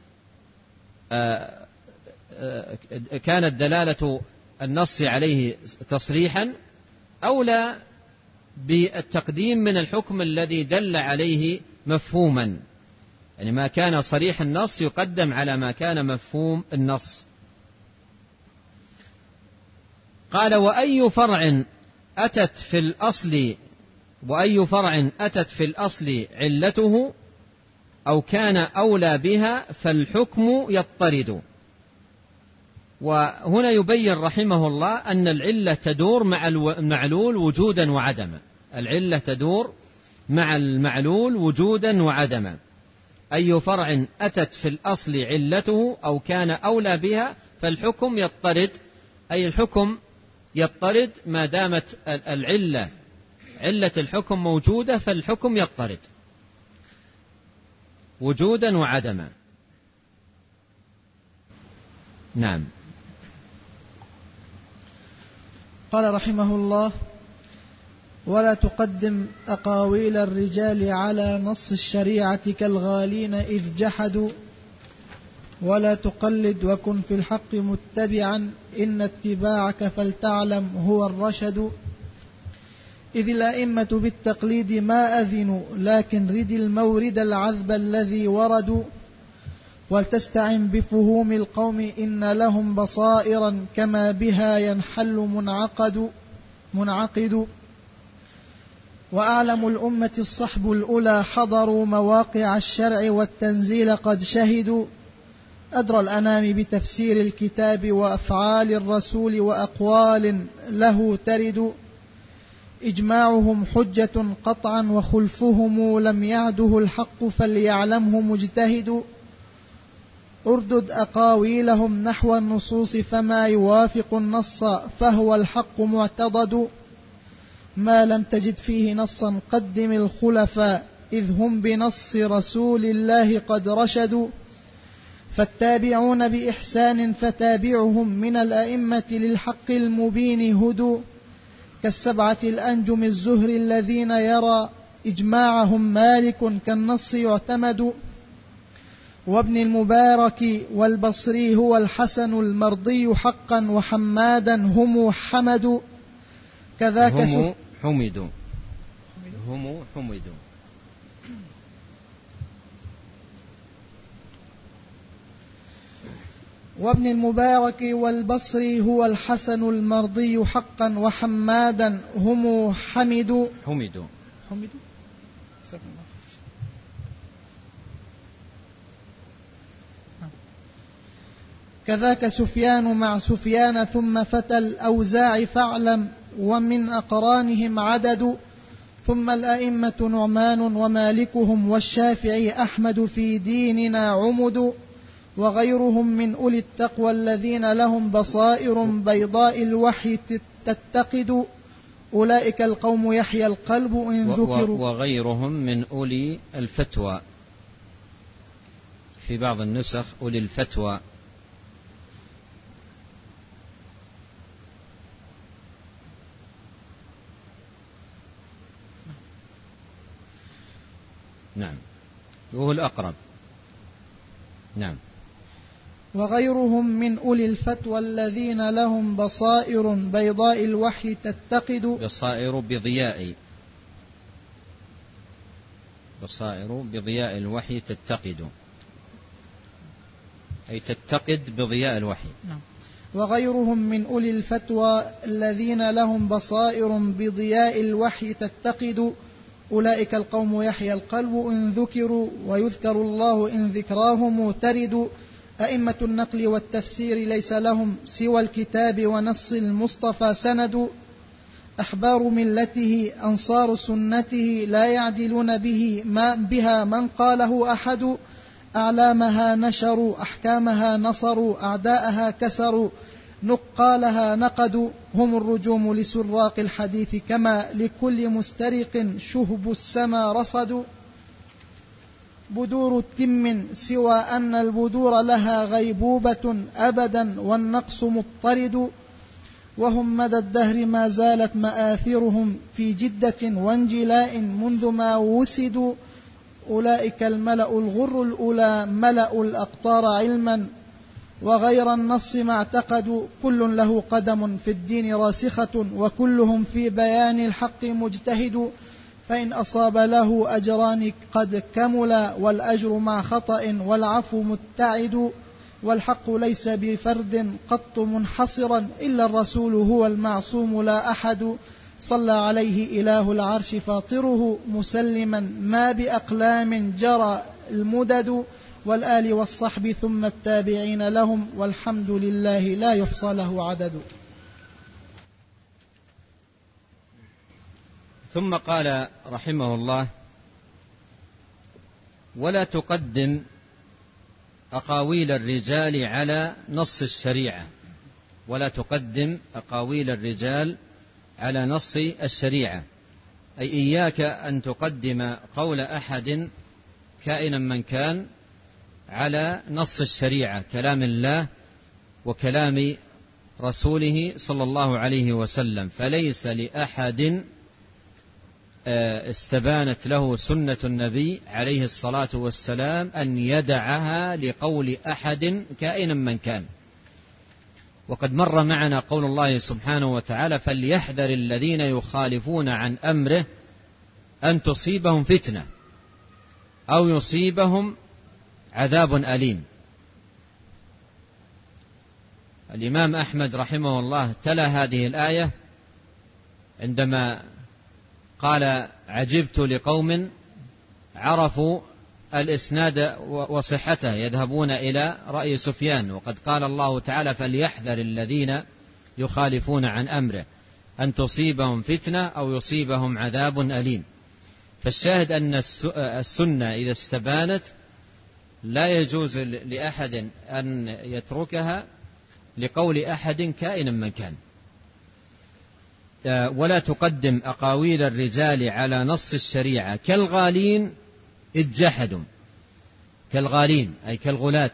كانت دلالة النص عليه تصريحا أولى بالتقديم من الحكم الذي دل عليه مفهوما، يعني ما كان صريح النص يقدم على ما كان مفهوم النص. قال وأي فرع أتت في الأصل علته أو كان أولى بها فالحكم يضطرد. وهنا يبين رحمه الله أن العلة تدور مع المعلول وجودا وعدما، العلة تدور مع المعلول وجودا وعدما. أي فرع أتت في الأصل علته أو كان أولى بها فالحكم يضطرد، أي الحكم يضطرد ما دامت علة الحكم موجودة، فالحكم يضطرد وجودا وعدما. نعم. قال رحمه الله ولا تقدم أقاويل الرجال على نص الشريعة كالغالين إذ جحدوا، ولا تقلد وكن في الحق متبعا إن اتباعك فلتعلم هو الرشد. إذ الأئمة بالتقليد ما أذنوا لكن رد المورد العذب الذي وردوا، ولتستعن بفهوم القوم إن لهم بصائرا كما بها ينحل منعقد. وأعلم الأمة الصحب الأولى حضروا مواقع الشرع والتنزيل قد شهدوا، أدرى الأنام بتفسير الكتاب وأفعال الرسول وأقوال له ترد، إجماعهم حجة قطعا وخلفهم لم يعده الحق فليعلمه مجتهد. أردد أقاويلهم نحو النصوص فما يوافق النص فهو الحق معتضد، ما لم تجد فيه نصا قدم الخلفاء إذ هم بنص رسول الله قد رشدوا، فالتابعون بإحسان فتابعهم من الأئمة للحق المبين هدوا، كالسبعة الأنجم الزهر الذين يرى إجماعهم مالك كالنص يعتمد، وابن المبارك والبصري هو الحسن المرضي حقا وحمادا هم حمد، كذاك هم حمدوا. وابن المبارك والبصري هو الحسن المرضي حقا وحمادا هم حمدوا. كذاك سفيان مع سفيان ثم فتى الأوزاع فاعلم ومن أقرانهم عدد. ثم الأئمة نعمان ومالكهم والشافعي أحمد في ديننا عمد، وغيرهم من أولي التقوى الذين لهم بصائر بيضاء الوحي تتقد. أولئك القوم يحيى القلب إن ذكروا. وغيرهم من أولي الفتوى، في بعض النسخ أولي الفتوى. نعم، وهو الأقرب. نعم. وغيرهم من أولي الفتوى الذين لهم بصائر بيضاء الوحي تتقد. بصائر بضياء الوحي تتقد، أي تتقد بضياء الوحي. نعم. وغيرهم من أولي الفتوى الذين لهم بصائر بضياء الوحي تتقد. أولئك القوم يحيى القلب إن ذكروا، ويذكر الله إن ذكراهم ترد. أئمة النقل والتفسير ليس لهم سوى الكتاب ونص المصطفى سند. أحبار ملته أنصار سنته لا يعدلون بها من قاله أحد. أعلامها نشروا أحكامها نصروا أعداءها كسروا نقالها نقدوا. هم الرجوم لسراق الحديث كما لكل مسترق شهب السما رصد. بدور التم سوى أن البدور لها غيبوبة أبدا والنقص مضطرد. وهم مدى الدهر ما زالت مآثرهم في جدة وانجلاء منذ ما وسدوا. أولئك الملأ الغر الأولى ملأ الأقطار علما، وغير النص ما اعتقدوا. كل له قدم في الدين راسخة، وكلهم في بيان الحق مجتهد. فإن أصاب له أجران قد كملا، والأجر مع خطأ والعفو متعد. والحق ليس بفرد قط منحصرا، إلا الرسول هو المعصوم لا أحد. صلى عليه إله العرش فاطره مسلما ما بأقلام جرى المدد. والآل والصحب ثم التابعين لهم، والحمد لله لا يحصى له عدد. ثم قال رحمه الله: ولا تقدم أقاويل الرجال على نص الشريعة. ولا تقدم أقاويل الرجال على نص الشريعة، أي إياك أن تقدم قول أحد كائنا من كان على نص الشريعة، كلام الله وكلام رسوله صلى الله عليه وسلم. فليس لأحد استبانت له سنة النبي عليه الصلاة والسلام أن يدعها لقول أحد كائنا من كان. وقد مر معنا قول الله سبحانه وتعالى: فليحذر الذين يخالفون عن أمره أن تصيبهم فتنة أو يصيبهم عذاب أليم. الإمام أحمد رحمه الله تلا هذه الآية عندما قال: عجبت لقوم عرفوا الإسناد وصحته يذهبون إلى رأي سفيان. وقد قال الله تعالى: فليحذر الذين يخالفون عن أمره أن تصيبهم فتنة أو يصيبهم عذاب أليم. فالشاهد أن السنة إذا استبانت لا يجوز لأحد أن يتركها لقول أحد كائنا من كان. ولا تقدم أقاويل الرجال على نص الشريعة كالغالين إذ جحدوا. كالغالين أي كالغلاة.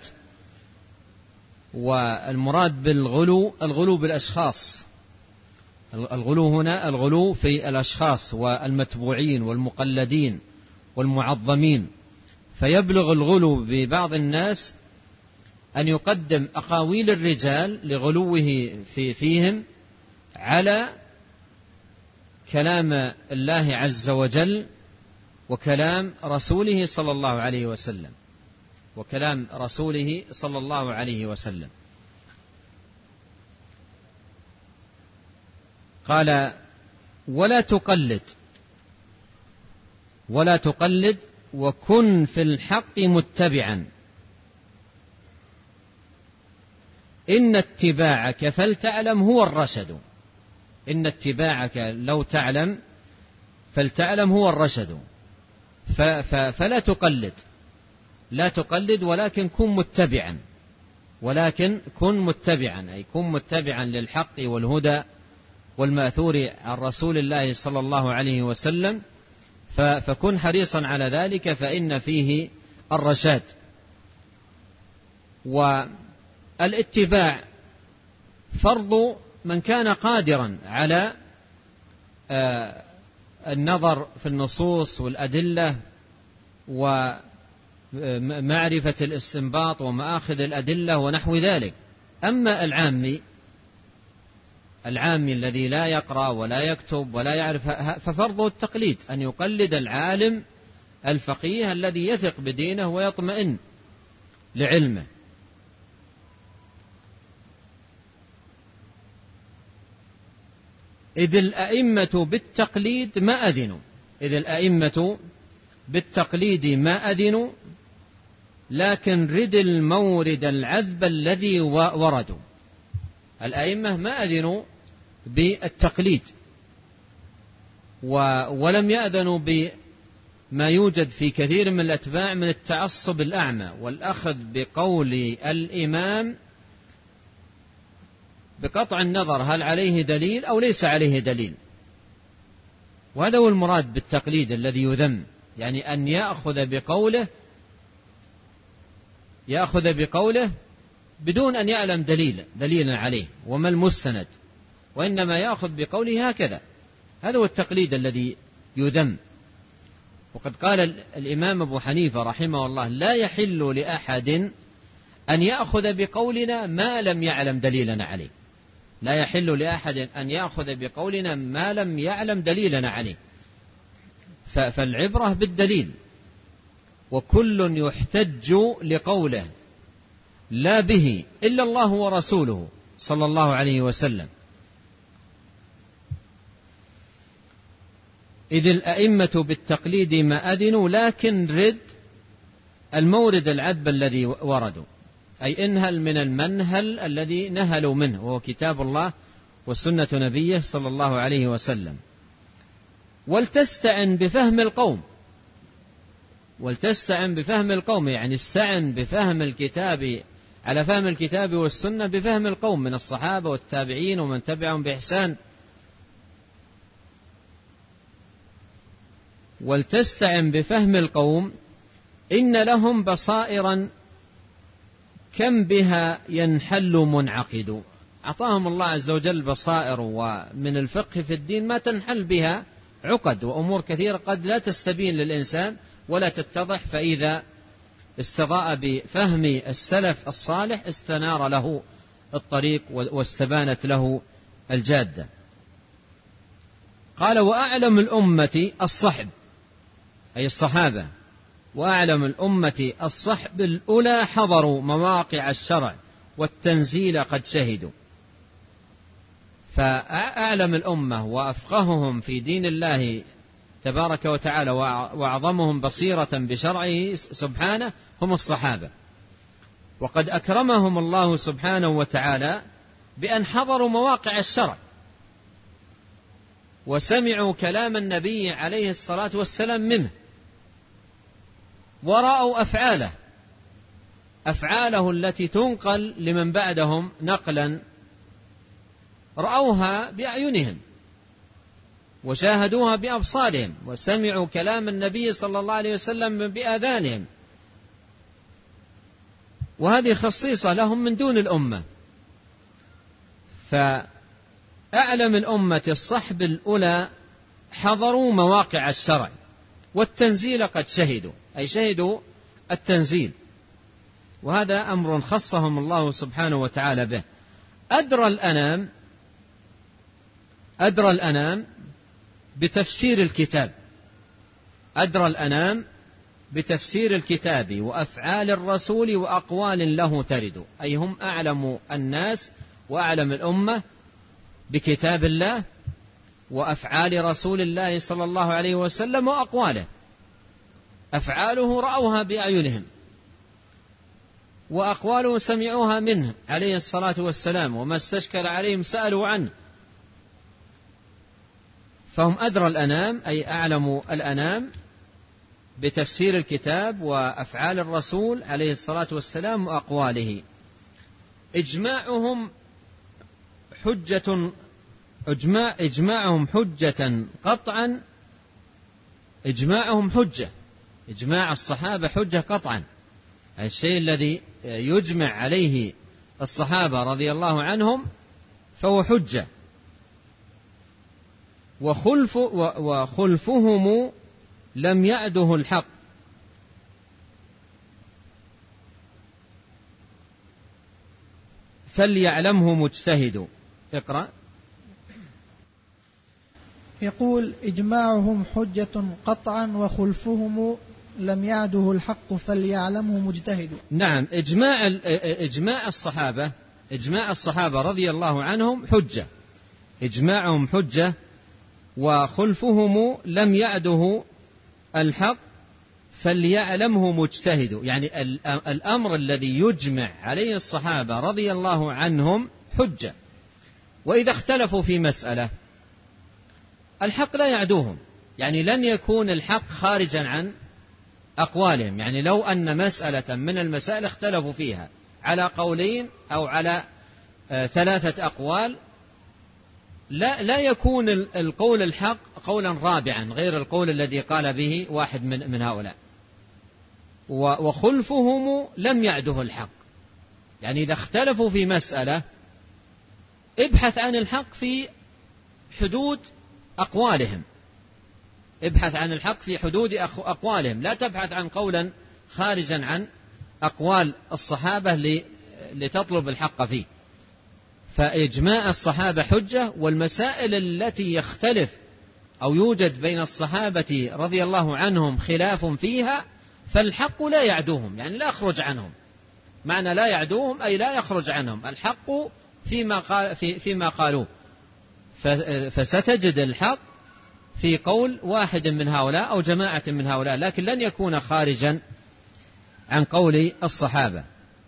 والمراد بالغلو الغلو بالأشخاص. الغلو هنا الغلو في الأشخاص والمتبوعين والمقلدين والمعظمين. فيبلغ الغلو ببعض الناس أن يقدم أقاويل الرجال لغلوه فيهم على كلام الله عز وجل وكلام رسوله صلى الله عليه وسلم. وكلام رسوله صلى الله عليه وسلم. قال: ولا تقلد وكن في الحق متبعا، إن اتباعك فلتعلم هو الرشد. إن اتباعك لو تعلم فلتعلم هو الرشد. فلا تقلد، لا تقلد، ولكن كن متبعا، ولكن كن متبعا، أي كن متبعا للحق والهدى والماثور عن رسول الله صلى الله عليه وسلم، فكن حريصا على ذلك، فإن فيه الرشاد. والاتباع فرض من كان قادرا على النظر في النصوص والأدلة ومعرفة الاستنباط ومآخذ الأدلة ونحو ذلك. أما العامي الذي لا يقرأ ولا يكتب ولا يعرف، ففرضه التقليد، أن يقلد العالم الفقيه الذي يثق بدينه ويطمئن لعلمه. إذ الأئمة بالتقليد ما أذنوا، لكن رد المورد العذب الذي وردوا. الأئمة ما أذنوا بالتقليد، ولم يأذنوا بما يوجد في كثير من الأتباع من التعصب الأعمى والأخذ بقول الإمام بقطع النظر هل عليه دليل أو ليس عليه دليل. وهذا هو المراد بالتقليد الذي يذم، يعني أن يأخذ بقوله بدون أن يعلم دليلا عليه وما المستند، وإنما يأخذ بقوله هكذا. هذا هو التقليد الذي يذم. وقد قال الإمام أبو حنيفة رحمه الله: لا يحل لأحد أن يأخذ بقولنا ما لم يعلم دليلنا عليه. لا يحل لأحد أن يأخذ بقولنا ما لم يعلم دليلنا عليه. فالعبرة بالدليل، وكل يحتج لقوله لا به إلا الله ورسوله صلى الله عليه وسلم. إذ الأئمة بالتقليد ما أذنوا، لكن رد المورد العذب الذي وردوا، أي انهل من المنهل الذي نهلوا منه، وهو كتاب الله وسنة نبيه صلى الله عليه وسلم. ولتستعن بفهم القوم، يعني استعن بفهم الكتاب على فهم الكتاب والسنة بفهم القوم من الصحابة والتابعين ومن تبعهم بإحسان. ولتستعن بفهم القوم إن لهم بصائرا كم بها ينحل منعقد. أعطاهم الله عز وجل بصائر ومن الفقه في الدين ما تنحل بها عقد، وأمور كثيرة قد لا تستبين للإنسان ولا تتضح، فإذا استضاء بفهم السلف الصالح استنار له الطريق واستبانت له الجادة. قال: وأعلم الأمة الصحب، أي الصحابة، وأعلم الأمة الصحب الأولى حضروا مواقع الشرع والتنزيل قد شهدوا. فأعلم الأمة وأفقههم في دين الله تبارك وتعالى وأعظمهم بصيرة بشرعه سبحانه هم الصحابة. وقد أكرمهم الله سبحانه وتعالى بأن حضروا مواقع الشرع وسمعوا كلام النبي عليه الصلاة والسلام منه، ورأوا أفعاله التي تنقل لمن بعدهم نقلا، رأوها بأعينهم وشاهدوها بأبصارهم، وسمعوا كلام النبي صلى الله عليه وسلم بآذانهم. وهذه خصيصة لهم من دون الأمة. فأعلم الأمة الصحب الأولى حضروا مواقع الشرع والتنزيل قد شهدوا، أي شهدوا التنزيل، وهذا أمر خصهم الله سبحانه وتعالى به. أدرى الأنام بتفسير الكتاب، أدرى الأنام بتفسير الكتاب وأفعال الرسول وأقوال له ترد، أي هم أعلم الناس وأعلم الأمة بكتاب الله وأفعال رسول الله صلى الله عليه وسلم وأقواله. أفعاله رأوها بأعينهم، وأقواله سمعوها منه عليه الصلاة والسلام، وما استشكل عليهم سألوا عنه. فهم أدرى الأنام أي أعلم الأنام بتفسير الكتاب وأفعال الرسول عليه الصلاة والسلام وأقواله. إجماعهم حجة قطعا. إجماعهم حجة، إجماع الصحابة حجة قطعا. الشيء الذي يجمع عليه الصحابة رضي الله عنهم فهو حجة. وخلفهم لم يعده الحق. فليعلمه مجتهد. اقرأ. يقول: إجماعهم حجة قطعا وخلفهم لم يعده الحق فليعلمه مجتهد. نعم، إجماع الصحابة رضي الله عنهم حجة، إجماعهم حجة، وخلفهم لم يعده الحق فليعلمه مجتهد. يعني الأمر الذي يجمع عليه الصحابة رضي الله عنهم حجة، وإذا اختلفوا في مسألة الحق لا يعدوهم. يعني لن يكون الحق خارجا عن أقوالهم. يعني لو أن مسألة من المسائل اختلفوا فيها على قولين أو على 3 أقوال، لا يكون القول الحق قولا رابعا غير القول الذي قال به واحد من هؤلاء. وخلفهم لم يعده الحق. يعني إذا اختلفوا في مسألة ابحث عن الحق في حدود أقوالهم، ابحث عن الحق في حدود أقوالهم، لا تبحث عن قولا خارجا عن أقوال الصحابة لتطلب الحق فيه. فإجماع الصحابة حجة، والمسائل التي يختلف أو يوجد بين الصحابة رضي الله عنهم خلاف فيها فالحق لا يعدوهم، يعني لا يخرج عنهم. معنى لا يعدوهم أي لا يخرج عنهم، الحق فيما قالوه. فستجد الحق في قول واحد من هؤلاء أو جماعة من هؤلاء، لكن لن يكون خارجا عن قول الصحابة.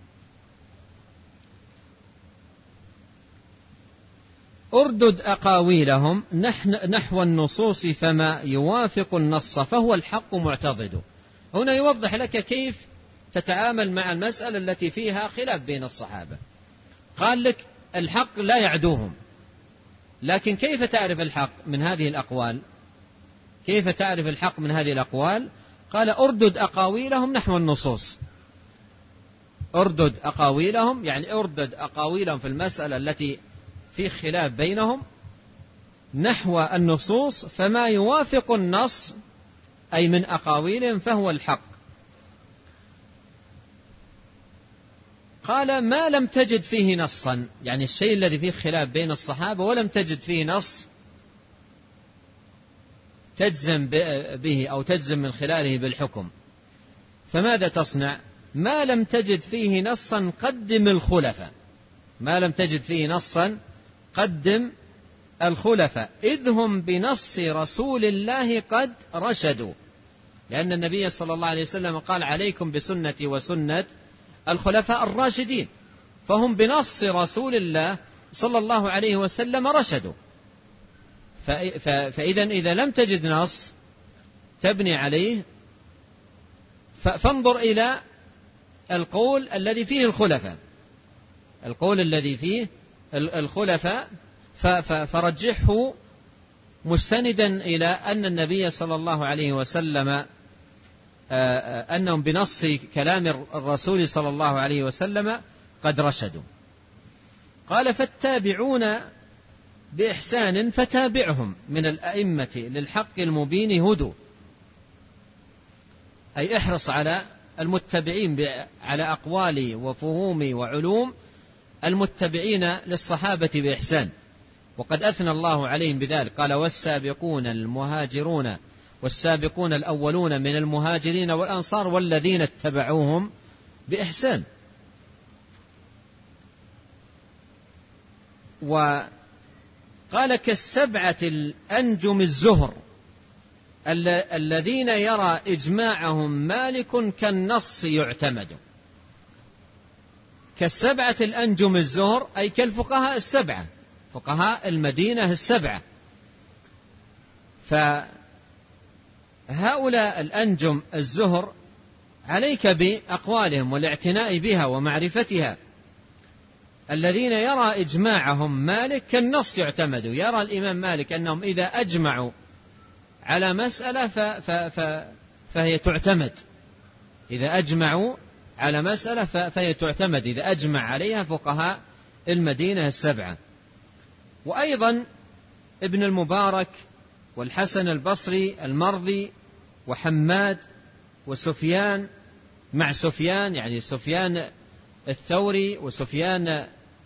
أردد أقاويلهم نحو النصوص فما يوافق النص فهو الحق معتضد. هنا يوضح لك كيف تتعامل مع المسألة التي فيها خلاف بين الصحابة. قال لك الحق لا يعدوهم، لكن كيف تعرف الحق من هذه الأقوال؟ كيف تعرف الحق من هذه الأقوال؟ قال: أردد أقاويلهم نحو النصوص. أردد أقاويلهم يعني أردد أقاويلهم في المسألة التي في خلاف بينهم نحو النصوص، فما يوافق النص أي من أقاويلهم فهو الحق. قال: ما لم تجد فيه نصا، يعني الشيء الذي فيه خلاف بين الصحابة ولم تجد فيه نص تجزم به أو تجزم من خلاله بالحكم، فماذا تصنع؟ ما لم تجد فيه نصا قدم الخلفاء. ما لم تجد فيه نصا قدم الخلفاء، إذ هم بنص رسول الله قد رشدوا. لأن النبي صلى الله عليه وسلم قال: عليكم بسنتي وسنة الخلفاء الراشدين، فهم بنص رسول الله صلى الله عليه وسلم رشدوا. إذا لم تجد نص تبني عليه فانظر إلى القول الذي فيه الخلفاء، القول الذي فيه الخلفاء فرجحه مستندا إلى أن النبي صلى الله عليه وسلم أنهم بنص كلام الرسول صلى الله عليه وسلم قد رشدوا. قال: فالتابعون بإحسان فتابعهم من الأئمة للحق المبين هدوا. أي احرص على المتبعين على أقوال وفهوم وعلوم المتبعين للصحابة بإحسان، وقد أثنى الله عليهم بذلك. قال: والسابقون المهاجرون والسابقون الأولون من المهاجرين والأنصار والذين اتبعوهم بإحسان. وقال: كالسبعة الأنجم الزهر الذين يرى إجماعهم مالك كالنص يعتمد. كالسبعة الأنجم الزهر أي كالفقهاء السبعة، فقهاء المدينة السبعة فهؤلاء الأنجم الزهر عليك بأقوالهم والاعتناء بها ومعرفتها. الذين يرى إجماعهم مالك كالنص يعتمد، يرى الإمام مالك أنهم إذا أجمعوا على مسألة فهي تعتمد، إذا أجمعوا على مسألة فهي تعتمد، إذا أجمع عليها فقهاء المدينة السبعة. وأيضا ابن المبارك والحسن البصري المرضي وحماد وسفيان مع سفيان، يعني سفيان الثوري وسفيان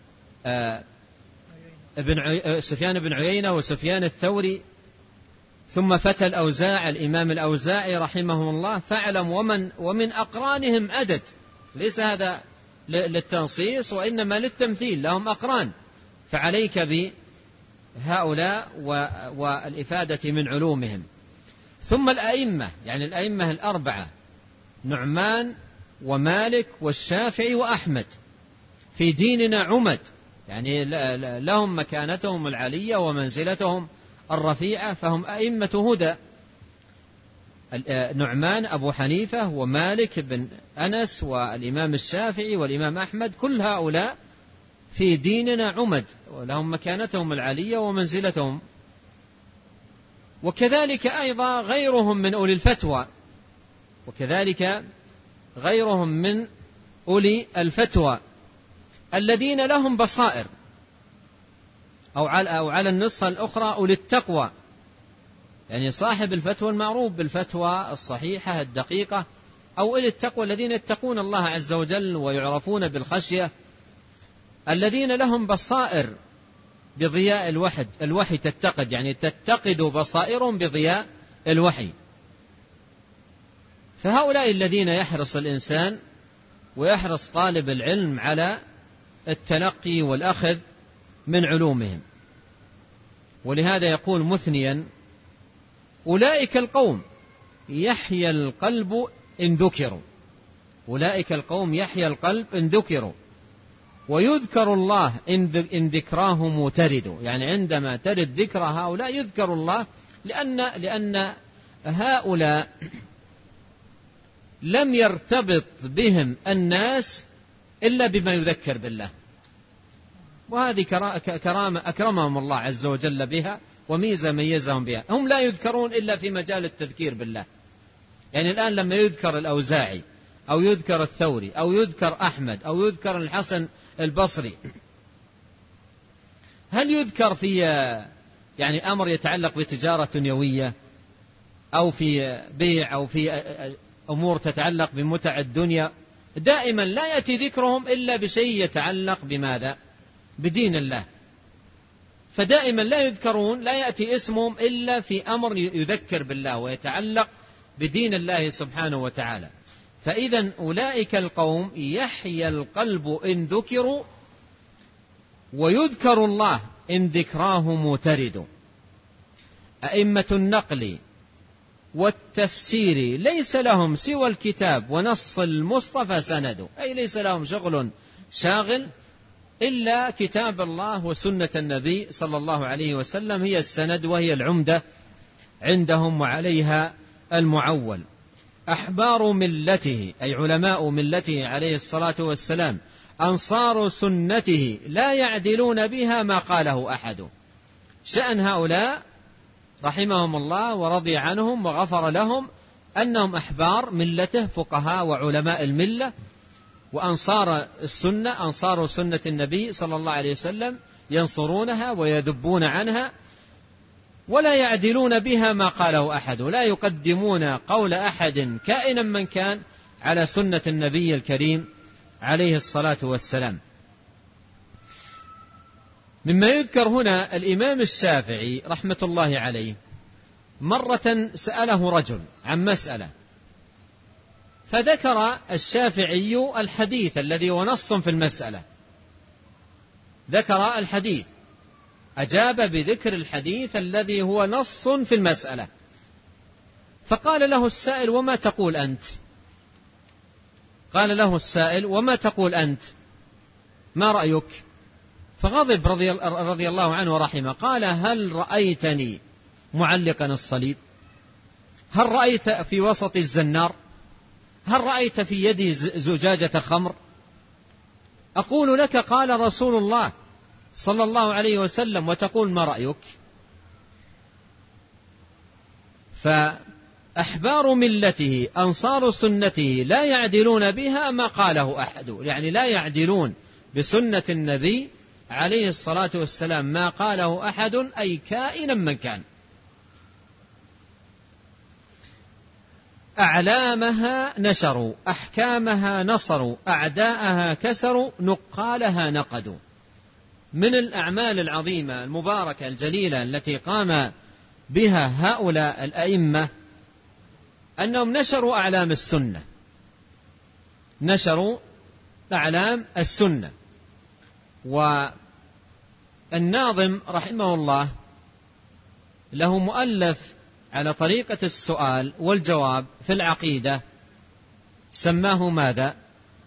بن عيينة وسفيان الثوري، ثم فتى الأوزاع الإمام الأوزاعي رحمه الله. فاعلم ومن أقرانهم عدد، ليس هذا للتنصيص وإنما للتمثيل، لهم أقران، فعليك بهؤلاء والإفادة من علومهم. ثم الأئمة، يعني الأئمة الأربعة نعمان ومالك والشافعي وأحمد في ديننا عمد، يعني لهم مكانتهم العلية ومنزلتهم الرفيعة، فهم أئمة هدى. نعمان أبو حنيفة ومالك بن أنس والإمام الشافعي والإمام أحمد، كل هؤلاء في ديننا عمد ولهم مكانتهم العلية ومنزلتهم. وكذلك أيضا غيرهم من أولي الفتوى، وكذلك غيرهم من أولي الفتوى الذين لهم بصائر، أو على النسخة الأخرى أولي التقوى، يعني صاحب الفتوى المعروف بالفتوى الصحيحة الدقيقة، أو أولي التقوى الذين يتقون الله عز وجل ويعرفون بالخشية، الذين لهم بصائر بضياء الوحي تتقد، يعني تتقد بصائرهم بضياء الوحي. فهؤلاء الذين يحرص الإنسان ويحرص طالب العلم على التلقي والأخذ من علومهم. ولهذا يقول مثنيا: أولئك القوم يحيا القلب إن ذكروا، أولئك القوم يحيا القلب إن ذكروا، ويذكر الله إن ذكراهم ترد، يعني عندما ترد ذكر هؤلاء يذكر الله، لأن هؤلاء لم يرتبط بهم الناس إلا بما يذكر بالله، وهذه كرامة أكرمهم الله عز وجل بها وميزة ميزهم بها. هم لا يذكرون إلا في مجال التذكير بالله، يعني الآن لما يذكر الأوزاعي أو يذكر الثوري أو يذكر أحمد أو يذكر الحسن البصري، هل يذكر في يعني أمر يتعلق بتجارة دنيوية أو في بيع أو في أمور تتعلق بمتع الدنيا؟ دائما لا يأتي ذكرهم إلا بشيء يتعلق بماذا؟ بدين الله. فدائما لا يذكرون، لا يأتي اسمهم إلا في أمر يذكر بالله ويتعلق بدين الله سبحانه وتعالى. فإذا أولئك القوم يحيا القلب إن ذكروا، ويذكر الله إن ذكراهم ترد. أئمة النقل والتفسير ليس لهم سوى الكتاب ونص المصطفى سند، أي ليس لهم شغل شاغل إلا كتاب الله وسنة النبي صلى الله عليه وسلم، هي السند وهي العمدة عندهم وعليها المعول. أحبار ملته، أي علماء ملته عليه الصلاة والسلام، أنصار سنته لا يعدلون بها ما قاله أحد. شأن هؤلاء رحمهم الله ورضي عنهم وغفر لهم أنهم أحبار ملته، فقهاء وعلماء الملة، وأنصار السنة، أنصار سنة النبي صلى الله عليه وسلم، ينصرونها ويذبون عنها، ولا يعدلون بها ما قاله أحد، لا يقدمون قول أحد كائنا من كان على سنة النبي الكريم عليه الصلاة والسلام. مما يذكر هنا الإمام الشافعي رحمة الله عليه، مرة سأله رجل عن مسألة، فذكر الشافعي الحديث الذي هو نص في المسألة، ذكر الحديث، أجاب بذكر الحديث الذي هو نص في المسألة. فقال له السائل: وما تقول أنت؟ قال له السائل: وما تقول أنت؟ ما رأيك؟ فغضب رضي الله عنه ورحمه، قال: هل رأيتني معلقا الصليب؟ هل رأيت في وسط الزنار؟ هل رأيت في يدي زجاجة خمر؟ أقول لك قال رسول الله صلى الله عليه وسلم وتقول ما رأيك؟ فأحبار ملته أنصار سنته لا يعدلون بها ما قاله أحد، يعني لا يعدلون بسنة النبي عليه الصلاة والسلام ما قاله أحد، أي كائنا من كان. أعلامها نشروا، أحكامها نصروا، أعداءها كسروا، نقالها نقدوا. من الأعمال العظيمة المباركة الجليلة التي قام بها هؤلاء الأئمة أنهم نشروا أعلام السنة، نشروا أعلام السنة. والناظم رحمه الله له مؤلف على طريقة السؤال والجواب في العقيدة، سماه ماذا؟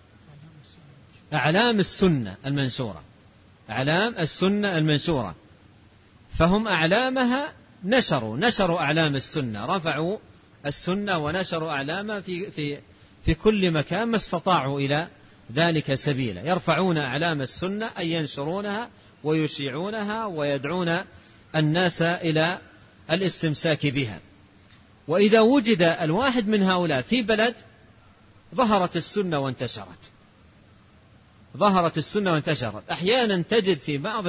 أعلام السنة المنشورة، أعلام السنة المنشورة. فهم أعلامها نشروا أعلام السنة، رفعوا السنة ونشروا أعلامها في كل مكان ما استطاعوا إلى ذلك سبيلا. يرفعون أعلام السنة أي ينشرونها ويشيعونها ويدعون الناس إلى الاستمساك بها. وإذا وجد الواحد من هؤلاء في بلد ظهرت السنة وانتشرت. أحيانا تجد في بعض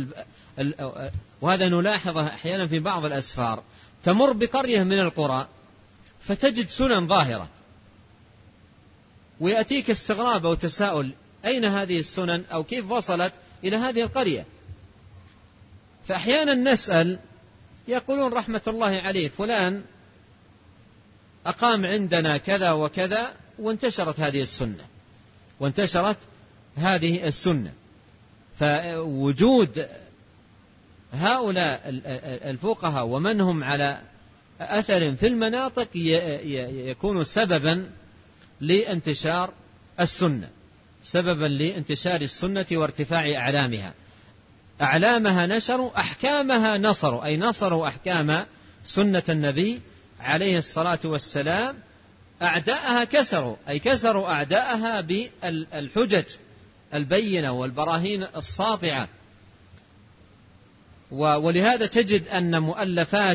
وهذا نلاحظه أحيانا في بعض الأسفار، تمر بقرية من القرى فتجد سنن ظاهرة، ويأتيك استغراب أو تساؤل أين هذه السنن أو كيف وصلت إلى هذه القرية. فأحيانا نسأل يقولون رحمة الله عليه فلان أقام عندنا كذا وكذا وانتشرت هذه السنة. فوجود هؤلاء الفقهاء ومن هم على أثر في المناطق يكون سببا لانتشار السنة، وارتفاع أعلامها. أعلامها نشروا، أحكامها نصروا، أي نصروا أحكام سنة النبي عليه الصلاة والسلام. أعداءها كسروا، أي كسروا أعداءها بالحجج البينة والبراهين الساطعة. ولهذا تجد أن مؤلفات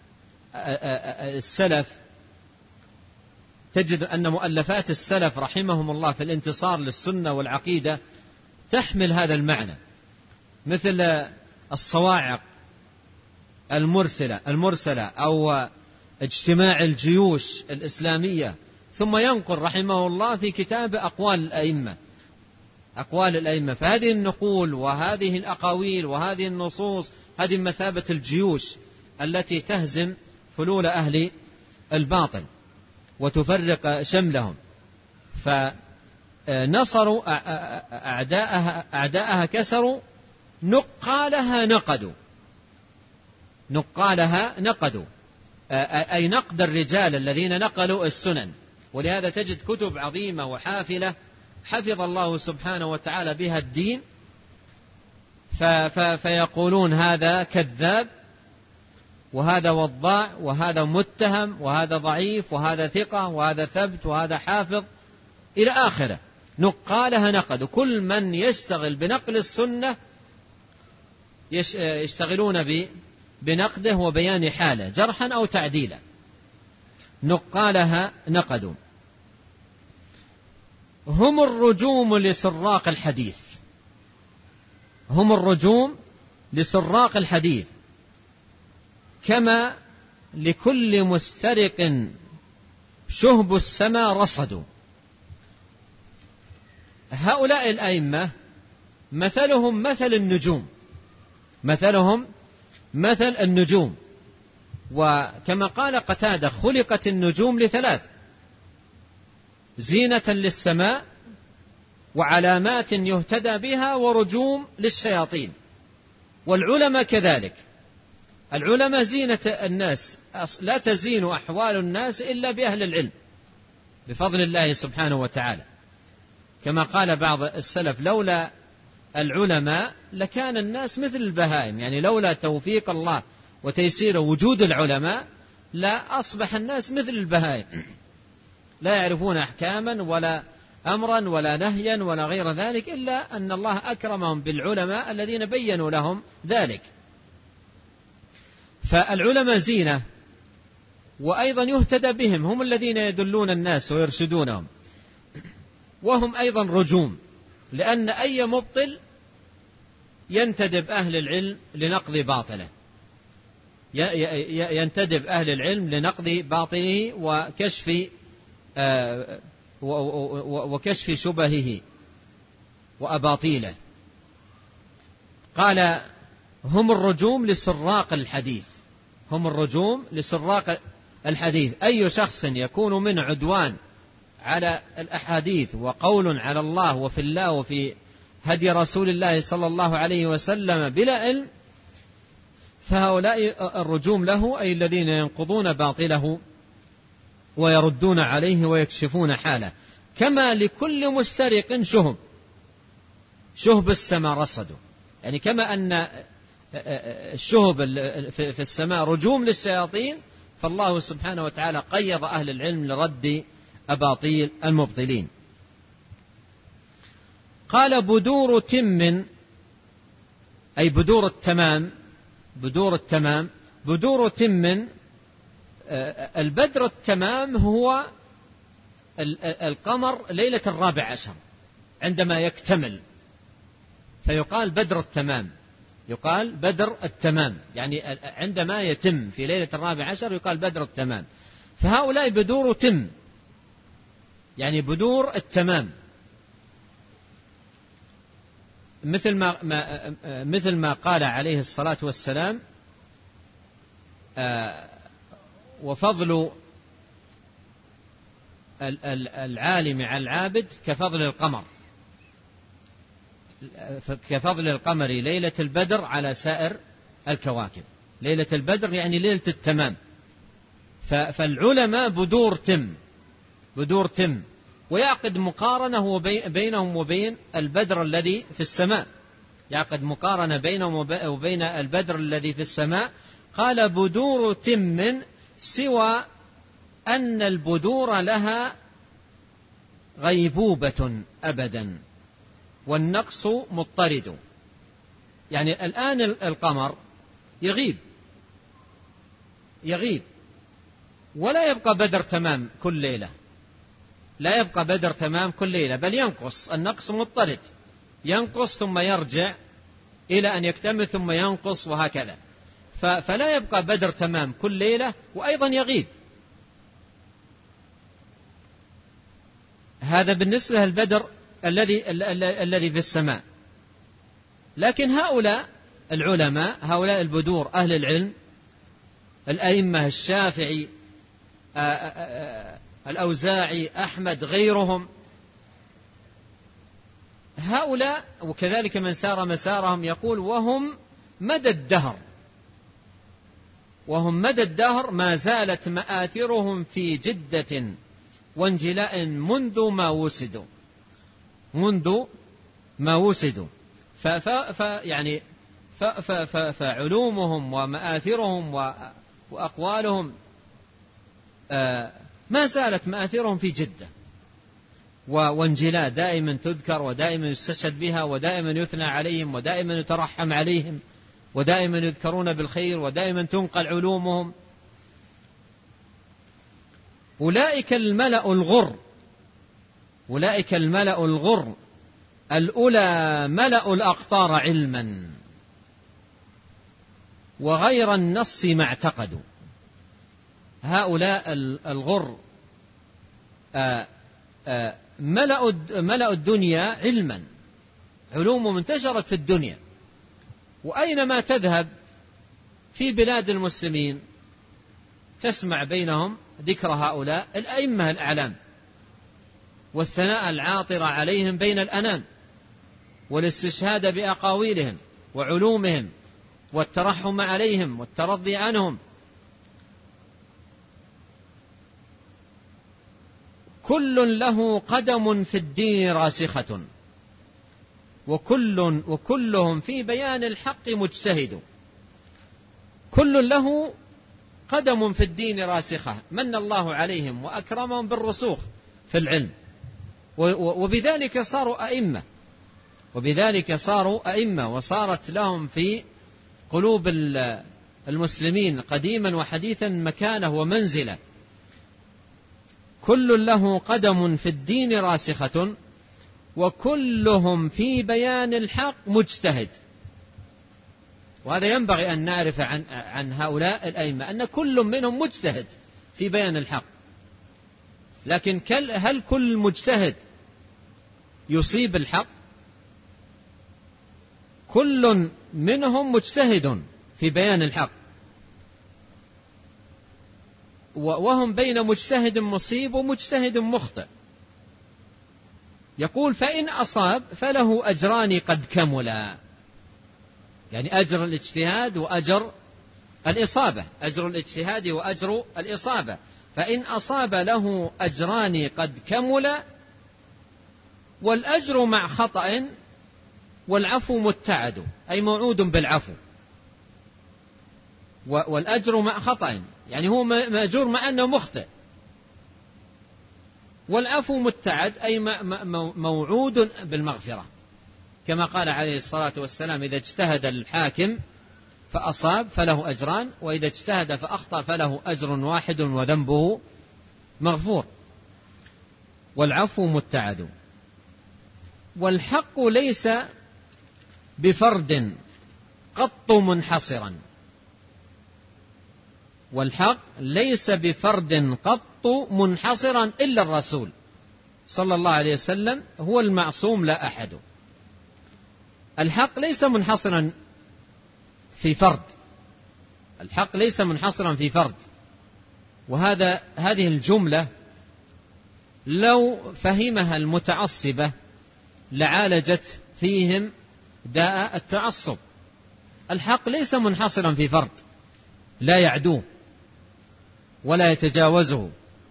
السلف رحمهم الله في الانتصار للسنة والعقيدة تحمل هذا المعنى، مثل الصواعق المرسلة أو اجتماع الجيوش الإسلامية. ثم ينقل رحمه الله في كتاب أقوال الأئمة. فهذه النقول وهذه الأقاويل وهذه النصوص هذه مثابة الجيوش التي تهزم فلول أهل الباطل وتفرق شملهم. فنصروا أعداءها كسروا، نقالها نقدوا، أي نقد الرجال الذين نقلوا السنن. ولهذا تجد كتب عظيمة وحافلة حفظ الله سبحانه وتعالى بها الدين، فيقولون هذا كذاب وهذا وضاع وهذا متهم وهذا ضعيف وهذا ثقة وهذا ثبت وهذا حافظ إلى آخره. نقالها نقد، كل من يشتغل بنقل السنة يشتغلون بنقده وبيان حاله جرحا أو تعديلا. نقالها نقدوا. هم الرجوم لسراق الحديث، كما لكل مسترق شهب السما رصدوا. هؤلاء الأئمة مثلهم مثل النجوم. وكما قال قتادة خلقت النجوم لثلاث: زينة للسماء، وعلامات يهتدى بها، ورجوم للشياطين. والعلماء كذلك، العلماء زينة الناس، لا تزين أحوال الناس إلا بأهل العلم بفضل الله سبحانه وتعالى. كما قال بعض السلف: لولا العلماء لكان الناس مثل البهائم، يعني لولا توفيق الله وتيسير وجود العلماء لا أصبح الناس مثل البهائم، لا يعرفون أحكاما ولا أمرا ولا نهيا ولا غير ذلك، إلا أن الله أكرمهم بالعلماء الذين بينوا لهم ذلك. فالعلماء زينة، وأيضا يهتدى بهم، هم الذين يدلون الناس ويرشدونهم، وهم أيضا رجوم، لأن أي مبطل ينتدب أهل العلم لنقض باطله، ينتدب أهل العلم لنقض باطله وكشف شبهه وأباطيله. قال هم الرجوم لسراق الحديث، هم الرجوم لسراق الحديث. أي شخص يكون من عدوان على الأحاديث وقول على الله وفي الله وفي هدي رسول الله صلى الله عليه وسلم بلا علم، فهؤلاء الرجوم له، أي الذين ينقضون باطله ويردون عليه ويكشفون حاله. كما لكل مسترق شهب السماء رصده، يعني كما أن الشهب في السماء رجوم للشياطين، فالله سبحانه وتعالى قيض أهل العلم لرد أباطيل المبطلين. قال بدور تم، أي بدور التمام، بدور تم. البدر التمام هو القمر ليلة 14 عندما يكتمل، فيقال بدر التمام، يقال بدر التمام، يعني عندما يتم في ليلة 14 يقال بدر التمام. فهؤلاء بدور تم، يعني بدور التمام، مثل ما قال عليه الصلاة والسلام: وفضل العالم على العابد كفضل القمر، كفضل القمر ليلة البدر على سائر الكواكب. ليلة البدر يعني ليلة التمام. فالعلماء بدور تم، ويعقد مقارنة بينهم وبين البدر الذي في السماء، يعقد مقارنة بينهم وبين البدر الذي في السماء. قال بدور تم، سوى أن البدور لها غيبوبة أبدا والنقص مضطرد. يعني الآن القمر يغيب ولا يبقى بدر تمام كل ليلة، لا يبقى بدر تمام كل ليلة، بل ينقص، النقص مضطرد، ينقص ثم يرجع إلى أن يكتمل ثم ينقص وهكذا. فلا يبقى بدر تمام كل ليلة، وأيضا يغيب. هذا بالنسبة للبدر الذي في السماء. لكن هؤلاء العلماء، هؤلاء البدور أهل العلم، الأئمة الشافعي، الأوزاعي، أحمد، غيرهم، هؤلاء وكذلك من سار مسارهم، يقول وهم مدى الدهر ما زالت مآثرهم في جدة وانجلاء منذ ما وسدوا. يعني فعلومهم ومآثرهم وأقوالهم ما زالت مآثرهم في جدة وانجلاء، دائما تذكر ودائما يستشهد بها ودائما يثنى عليهم ودائما يترحم عليهم ودائما يذكرون بالخير ودائما تنقل علومهم. أولئك الملأ الغر الأولى ملأ الأقطار علما وغير النص ما اعتقدوا. هؤلاء الغر ملأ الدنيا علما، علوم انتشرت في الدنيا، وأينما تذهب في بلاد المسلمين تسمع بينهم ذكر هؤلاء الأئمة الأعلام والثناء العاطر عليهم بين الأنام والاستشهاد بأقاويلهم وعلومهم والترحم عليهم والترضي عنهم. كل له قدم في الدين راسخة وكلهم في بيان الحق مجتهد. كل له قدم في الدين راسخة، من الله عليهم وأكرمهم بالرسوخ في العلم، وبذلك صاروا أئمة، وصارت لهم في قلوب المسلمين قديما وحديثا مكانة ومنزلة. كل له قدم في الدين راسخة وكلهم في بيان الحق مجتهد. وهذا ينبغي أن نعرف عن هؤلاء الأئمة، أن كل منهم مجتهد في بيان الحق، لكن هل كل مجتهد يصيب الحق؟ كل منهم مجتهد في بيان الحق، وهم بين مجتهد مصيب ومجتهد مخطئ. يقول فإن أصاب فله أجران قد كملا، يعني أجر الاجتهاد وأجر الإصابة، أجر الاجتهاد وأجر الإصابة. فإن أصاب له أجران قد كملا، والأجر مع خطأ والعفو متعد، أي موعود بالعفو. والأجر مع خطأ يعني هو مأجور مع أنه مخطئ، والعفو متعد أي موعود بالمغفرة، كما قال عليه الصلاة والسلام إذا اجتهد الحاكم فأصاب فله أجران، وإذا اجتهد فأخطأ فله أجر واحد وذنبه مغفور. والعفو متعد. والحق ليس بفرد قط منحصرا، والحق ليس بفرد قط منحصرا إلا الرسول صلى الله عليه وسلم هو المعصوم لا أحد. الحق ليس منحصرا في فرد، الحق ليس منحصرا في فرد. هذه الجملة لو فهمها المتعصبة لعالجت فيهم داء التعصب. الحق ليس منحصرا في فرد لا يعدوه ولا يتجاوزه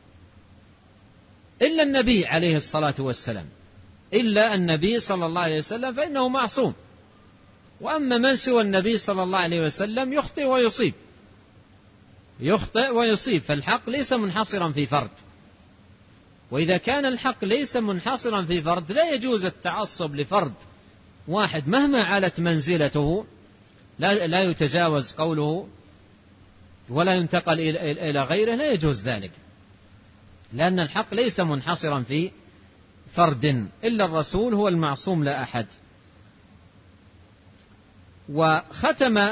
إلا النبي عليه الصلاة والسلام، إلا النبي صلى الله عليه وسلم فإنه معصوم. وأما من سوى النبي صلى الله عليه وسلم يخطئ ويصيب، يخطئ ويصيب. فالحق ليس منحصرا في فرد، وإذا كان الحق ليس منحصرا في فرد لا يجوز التعصب لفرد واحد مهما علت منزلته، لا يتجاوز قوله ولا ينتقل إلى غيره، لا يجوز ذلك، لأن الحق ليس منحصرا في فرد إلا الرسول هو المعصوم لا أحد. وختم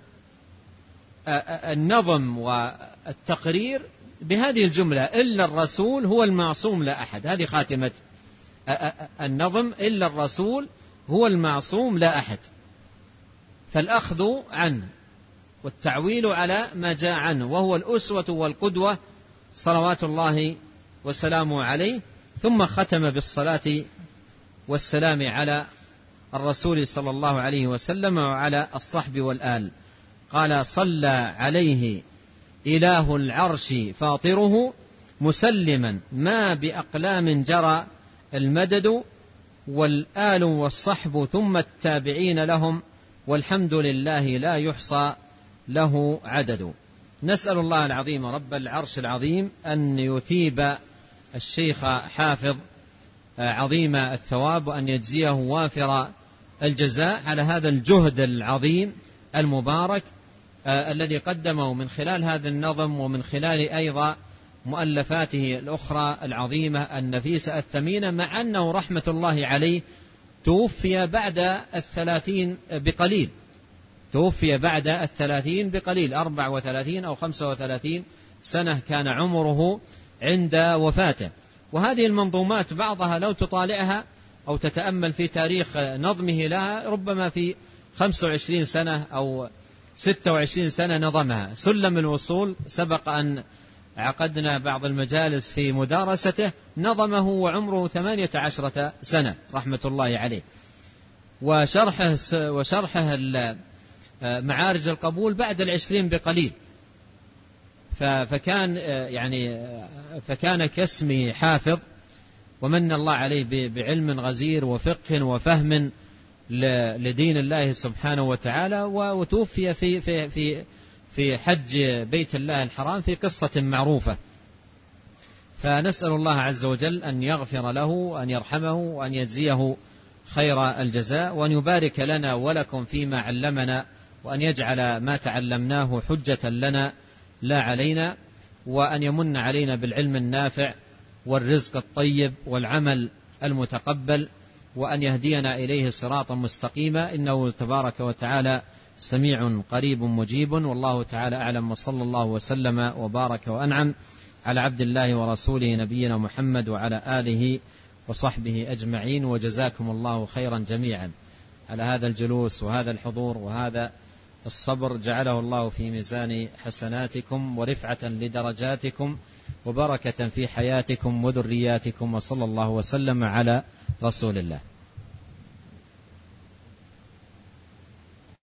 النظم والتقرير بهذه الجملة إلا الرسول هو المعصوم لا أحد. هذه خاتمة النظم، إلا الرسول هو المعصوم لا أحد. فالأخذ عنه والتعويل على ما جاء عنه، وهو الأسوة والقدوة صلوات الله وسلامه عليه. ثم ختم بالصلاة والسلام على الرسول صلى الله عليه وسلم وعلى الصحب والآل. قال صلى عليه إله العرش فاطره مسلما ما بأقلام جرى المدد، والآل والصحب ثم التابعين لهم، والحمد لله لا يحصى له عدد. نسأل الله العظيم رب العرش العظيم أن يثيب الشيخ حافظ عظيم الثواب، وأن يجزيه وافر الجزاء على هذا الجهد العظيم المبارك الذي قدمه من خلال هذا النظم، ومن خلال أيضا مؤلفاته الأخرى العظيمة النفيسة الثمينة، مع أنه رحمة الله عليه توفي بعد 30 بقليل، توفي بعد 30 بقليل، 34 أو 35 سنة كان عمره عند وفاته. وهذه المنظومات بعضها لو تطالعها أو تتأمل في تاريخ نظمه لها ربما في 25 سنة أو 26 سنة نظمها. سلم الوصول سبق أن عقدنا بعض المجالس في مدارسته، نظمه وعمره 18 سنة رحمة الله عليه. وشرحه معارج القبول بعد 20 بقليل. فكان كاسم حافظ، ومن الله عليه بعلم غزير وفقه وفهم لدين الله سبحانه وتعالى. وتوفي في حج بيت الله الحرام في قصة معروفة، فنسأل الله عز وجل أن يغفر له وأن يرحمه وأن يجزيه خير الجزاء، وأن يبارك لنا ولكم فيما علمنا، وأن يجعل ما تعلمناه حجة لنا لا علينا، وأن يمن علينا بالعلم النافع والرزق الطيب والعمل المتقبل، وأن يهدينا إليه صراطا مستقيما، إنه تبارك وتعالى سميع قريب مجيب. والله تعالى أعلم، وصلى الله وسلم وبارك وأنعم على عبد الله ورسوله نبينا محمد وعلى آله وصحبه أجمعين. وجزاكم الله خيرا جميعا على هذا الجلوس وهذا الحضور وهذا الصبر، جعله الله في ميزان حسناتكم ورفعة لدرجاتكم وبركة في حياتكم وذرياتكم، وصلى الله وسلم على رسول الله.